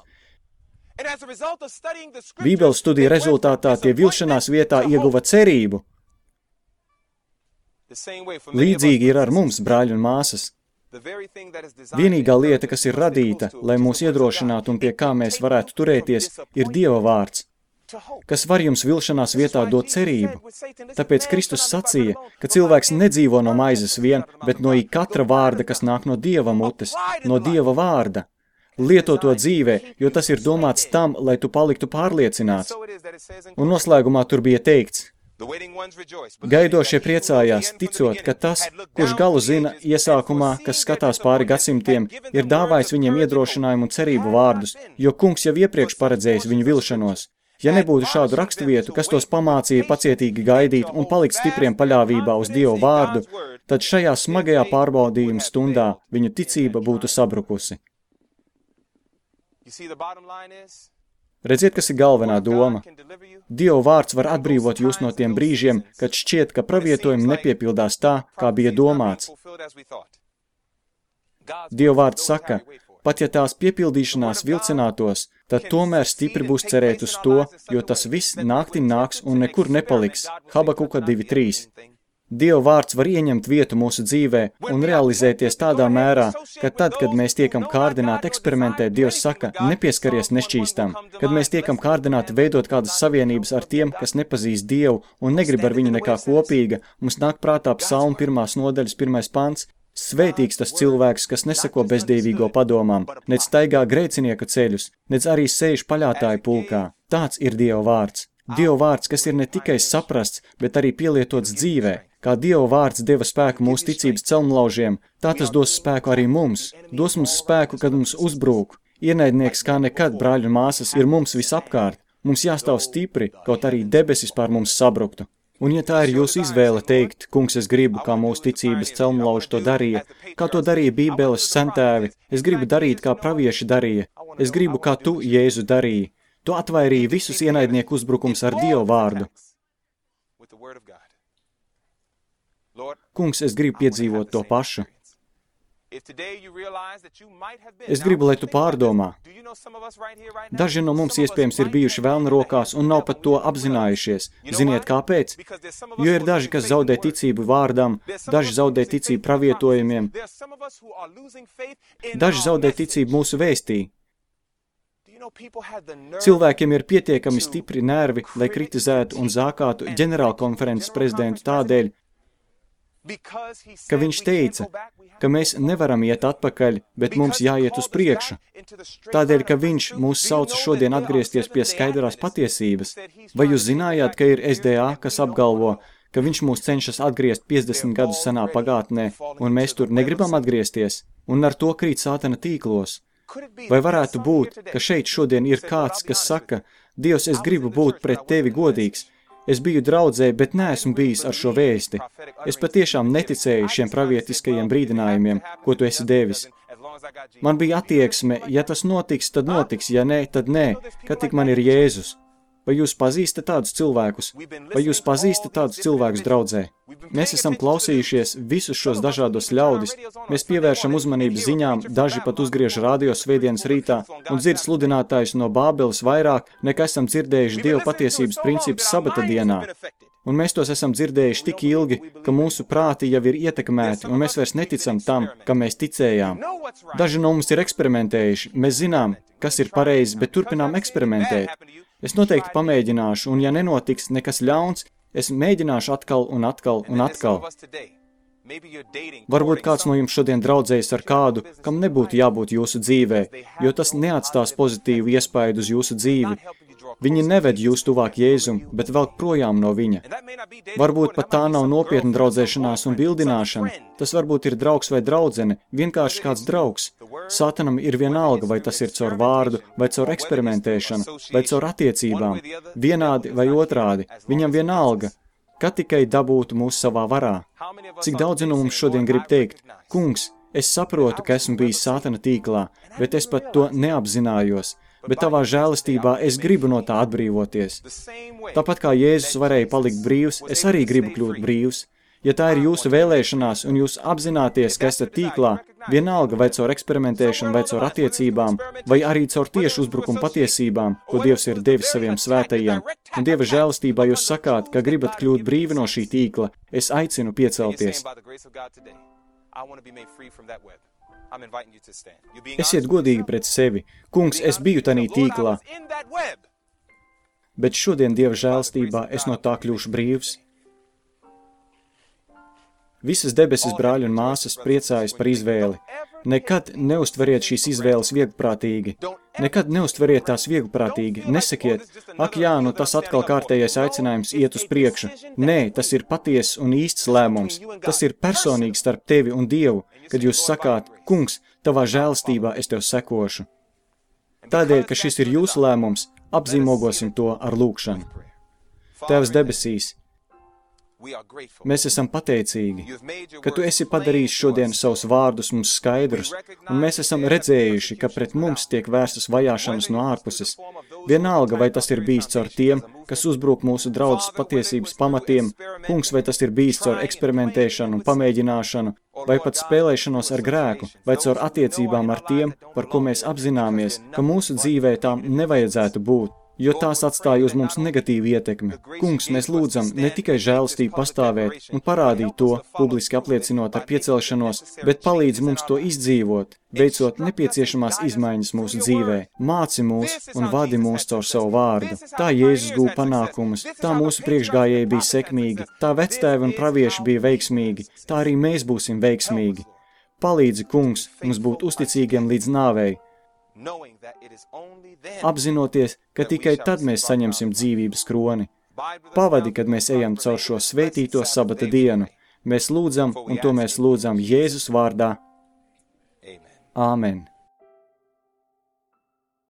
Bībeles studija rezultātā tie vilšanās vietā ieguva cerību. Līdzīgi ir ar mums, brāļi un māsas. Vienīgā lieta, kas ir radīta, lai mūs iedrošinātu un pie kā mēs varētu turēties, ir Dieva vārds, kas var jums vilšanās vietā dot cerību. Tāpēc Kristus sacīja, ka cilvēks nedzīvo no maizes vien, bet no ik katra vārda, kas nāk no Dieva mutes, no Dieva vārda. Lieto to dzīvē, jo tas ir domāts tam, lai tu paliktu pārliecināts. Un noslēgumā tur bija teikts, gaidošie priecājās, ticot, ka tas, kurš galu zina iesākumā, kas skatās pāri gadsimtiem, ir dāvājis viņiem iedrošinājumu un cerību vārdus, jo kungs jau iepriekš paredzējis viņu vilšanos. Ja nebūtu šādu raksturvietu, kas tos pamācīja pacietīgi gaidīt un palikt stipriem paļāvībā uz Dievu vārdu, tad šajā smagajā pārbaudījuma stundā viņu ticība būtu sabrukusi. Redziet, kas ir galvenā doma. Dieva vārds var atbrīvot jūs no tiem brīžiem, kad šķiet, ka pravietojumi nepiepildās tā, kā bija domāts. Dieva vārds saka, pat ja tās piepildīšanās vilcinātos, tad tomēr stipri būs cerēt uz to, jo tas viss naktī nāks un nekur nepaliks. Habakuka divi trīs. Dieva vārds var ieņemt vietu mūsu dzīvē un realizēties tādā mērā, ka tad, kad mēs tiekam kārdināti eksperimentēt, Dievs saka, nepieskaries nešķīstam. Kad mēs tiekam kārdināti veidot kādas savienības ar tiem, kas nepazīst Dievu un negrib ar viņu nekā kopīga, mums nāk prātā Psalma pirmās nodaļas pirmais pants. Svētīgs tas cilvēks, kas nesako bezdievīgo padomām, nec staigā grēcinieku ceļus, nec arī sēž paļātāju pulkā. Tāds ir Dieva vārds. Dieva vārds, kas ir ne tikai saprasts, bet arī pielietots dzīvē. Kā Dieva vārds deva spēku mūsu ticības celmlaužiem, tā tas dos spēku arī mums. Dos mums spēku, kad mums uzbrūk. Ienaidnieks kā nekad, brāļi un māsas, ir mums visapkārt. Mums jāstāv stipri, kaut arī debesis pār mums sabruktu. Un ja tā ir jūsu izvēle teikt, kungs, es gribu, kā mūsu ticības celmlauži to darīja, kā to darīja Bībeles centēvi, es gribu darīt, kā pravieši darīja, es gribu, kā tu, Jēzu, darīji. Tu atvairīji visus ienaidnieku uzbrukums ar Dievu vārdu. Kungs, es gribu piedzīvot to pašu. Es gribu, lai tu pārdomā. Daži no mums iespējams ir bijuši velna rokās un nav pat to apzinājušies. Ziniet, kāpēc? Jo ir daži, kas zaudē ticību vārdam, daži zaudē ticību pravietojumiem, daži zaudē ticību mūsu vēstī. Cilvēkiem ir pietiekami stipri nervi, lai kritizētu un zākātu ģenerālkonferences prezidentu tādēļ, ka viņš teica, ka mēs nevaram iet atpakaļ, bet mums jāiet uz priekšu. Tādēļ, ka viņš mūs sauca šodien atgriezties pie skaidrās patiesības. Vai jūs zinājāt, ka ir S D A, kas apgalvo, ka viņš mūs cenšas atgriezt piecdesmit gadus senā pagātnē, un mēs tur negribam atgriezties, un ar to krīt sātana tīklos? Vai varētu būt, ka šeit šodien ir kāds, kas saka, Dievs, es gribu būt pret tevi godīgs, es biju draudzē, bet neesmu bijis ar šo vēsti. Es patiešām neticēju šiem pravietiskajiem brīdinājumiem, ko tu esi devis. Man bija attieksme, ja tas notiks, tad notiks, ja nē, tad nē, kad tik man ir Jēzus. Vai jūs pazīstat tādus cilvēkus? Vai jūs pazīstat tādus cilvēkus draudzē? Mēs esam klausījušies visus šos dažādos ļaudis. Mēs pievēršam uzmanību ziņām, daži pat uzgriež radio svētdienas rītā un dzird sludinātājus no Bābeles vairāk, nekā esam dzirdējuši Dieva patiesības principus sabata dienā. Un mēs tos esam dzirdējuši tik ilgi, ka mūsu prāti jau ir ietekmēti, un mēs vairs neticam tam, kam mēs ticējām. Daži no mums ir eksperimentējuši, mēs zinām, kas ir pareizi, bet turpinām eksperimentēt. Es noteikti pamēģināšu, un ja nenotiks nekas ļauns, es mēģināšu atkal un atkal un atkal. Varbūt kāds no jums šodien draudzējas ar kādu, kam nebūtu jābūt jūsu dzīvē, jo tas neatstās pozitīvu iespaidu uz jūsu dzīvi. Viņi neved jūs tuvāk Jēzum, bet velk projām no viņa. Varbūt pat tā nav nopietna draudzēšanās un bildināšana. Tas varbūt ir draugs vai draudzene, vienkārši kāds draugs. Sātanam ir vienalga, vai tas ir caur vārdu, vai caur eksperimentēšanu, vai caur attiecībām. Vienādi vai otrādi. Viņam vienalga, ka tikai dabūtu mūs savā varā. Cik daudzi no mums šodien grib teikt, kungs, es saprotu, ka esmu bijis Sātana tīklā, bet es pat to neapzinājos. Bet tavā žēlastībā es gribu no tā atbrīvoties. Tāpat kā Jēzus varēja palikt brīvs, es arī gribu kļūt brīvs. Ja tā ir jūsu vēlēšanās un jūs apzināties, ka esat tīklā, vienalga vai caur eksperimentēšanu, vai caur attiecībām, vai arī caur tiešu uzbrukumu patiesībām, ko Dievs ir devis saviem svētajiem, un Dieva žēlastībā jūs sakāt, ka gribat kļūt brīvi no šī tīkla, es aicinu piecelties. Esiet godīgi pret sevi. Kungs, es biju tanī tīklā, bet šodien Dieva žēlastībā es no tā kļūšu brīvs. Visas debesis brāļi un māsas priecājas par izvēli. Nekad neustveriet šīs izvēles vieglprātīgi. Nekad neustveriet tās vieglprātīgi. Nesakiet, ak jā, nu tas atkal kārtējais aicinājums iet uz priekšu. Nē, tas ir patiess un īsts lēmums. Tas ir personīgi starp tevi un Dievu, kad jūs sakāt, kungs, tavā žēlastībā es tev sekošu. Tādēļ, ka šis ir jūsu lēmums, apzīmogosim to ar lūkšanu. Tēvs debesīs, mēs esam pateicīgi, ka tu esi padarījis šodien savus vārdus mums skaidrus, un mēs esam redzējuši, ka pret mums tiek vērstas vajāšanas no ārpuses. Vienalga, vai tas ir bijis caur tiem, kas uzbruk mūsu draudzes patiesības pamatiem, kungs, vai tas ir bijis caur eksperimentēšanu un pamēģināšanu, vai pat spēlēšanos ar grēku, vai caur attiecībām ar tiem, par ko mēs apzināmies, ka mūsu dzīvē tām nevajadzētu būt, jo tās atstāja uz mums negatīvu ietekmi. Kungs, mēs lūdzam ne tikai žēlastību pastāvēt un parādīt to, publiski apliecinot ar piecelšanos, bet palīdz mums to izdzīvot, veicot nepieciešamās izmaiņas mūsu dzīvē. Māci mūs un vadi mūs caur savu vārdu. Tā Jēzus gūja panākumus, tā mūsu priekšgājēji bija sekmīgi, tā vectēvi un pravieši bija veiksmīgi, tā arī mēs būsim veiksmīgi. Palīdzi, kungs, mums būt uzticīgiem līdz nāvei, apzinoties, ka tikai tad mēs saņemsim dzīvības kroni. Pavadi, kad mēs ejam caur šo svētīto sabata dienu. Mēs lūdzam, un to mēs lūdzam Jēzus vārdā. Āmen.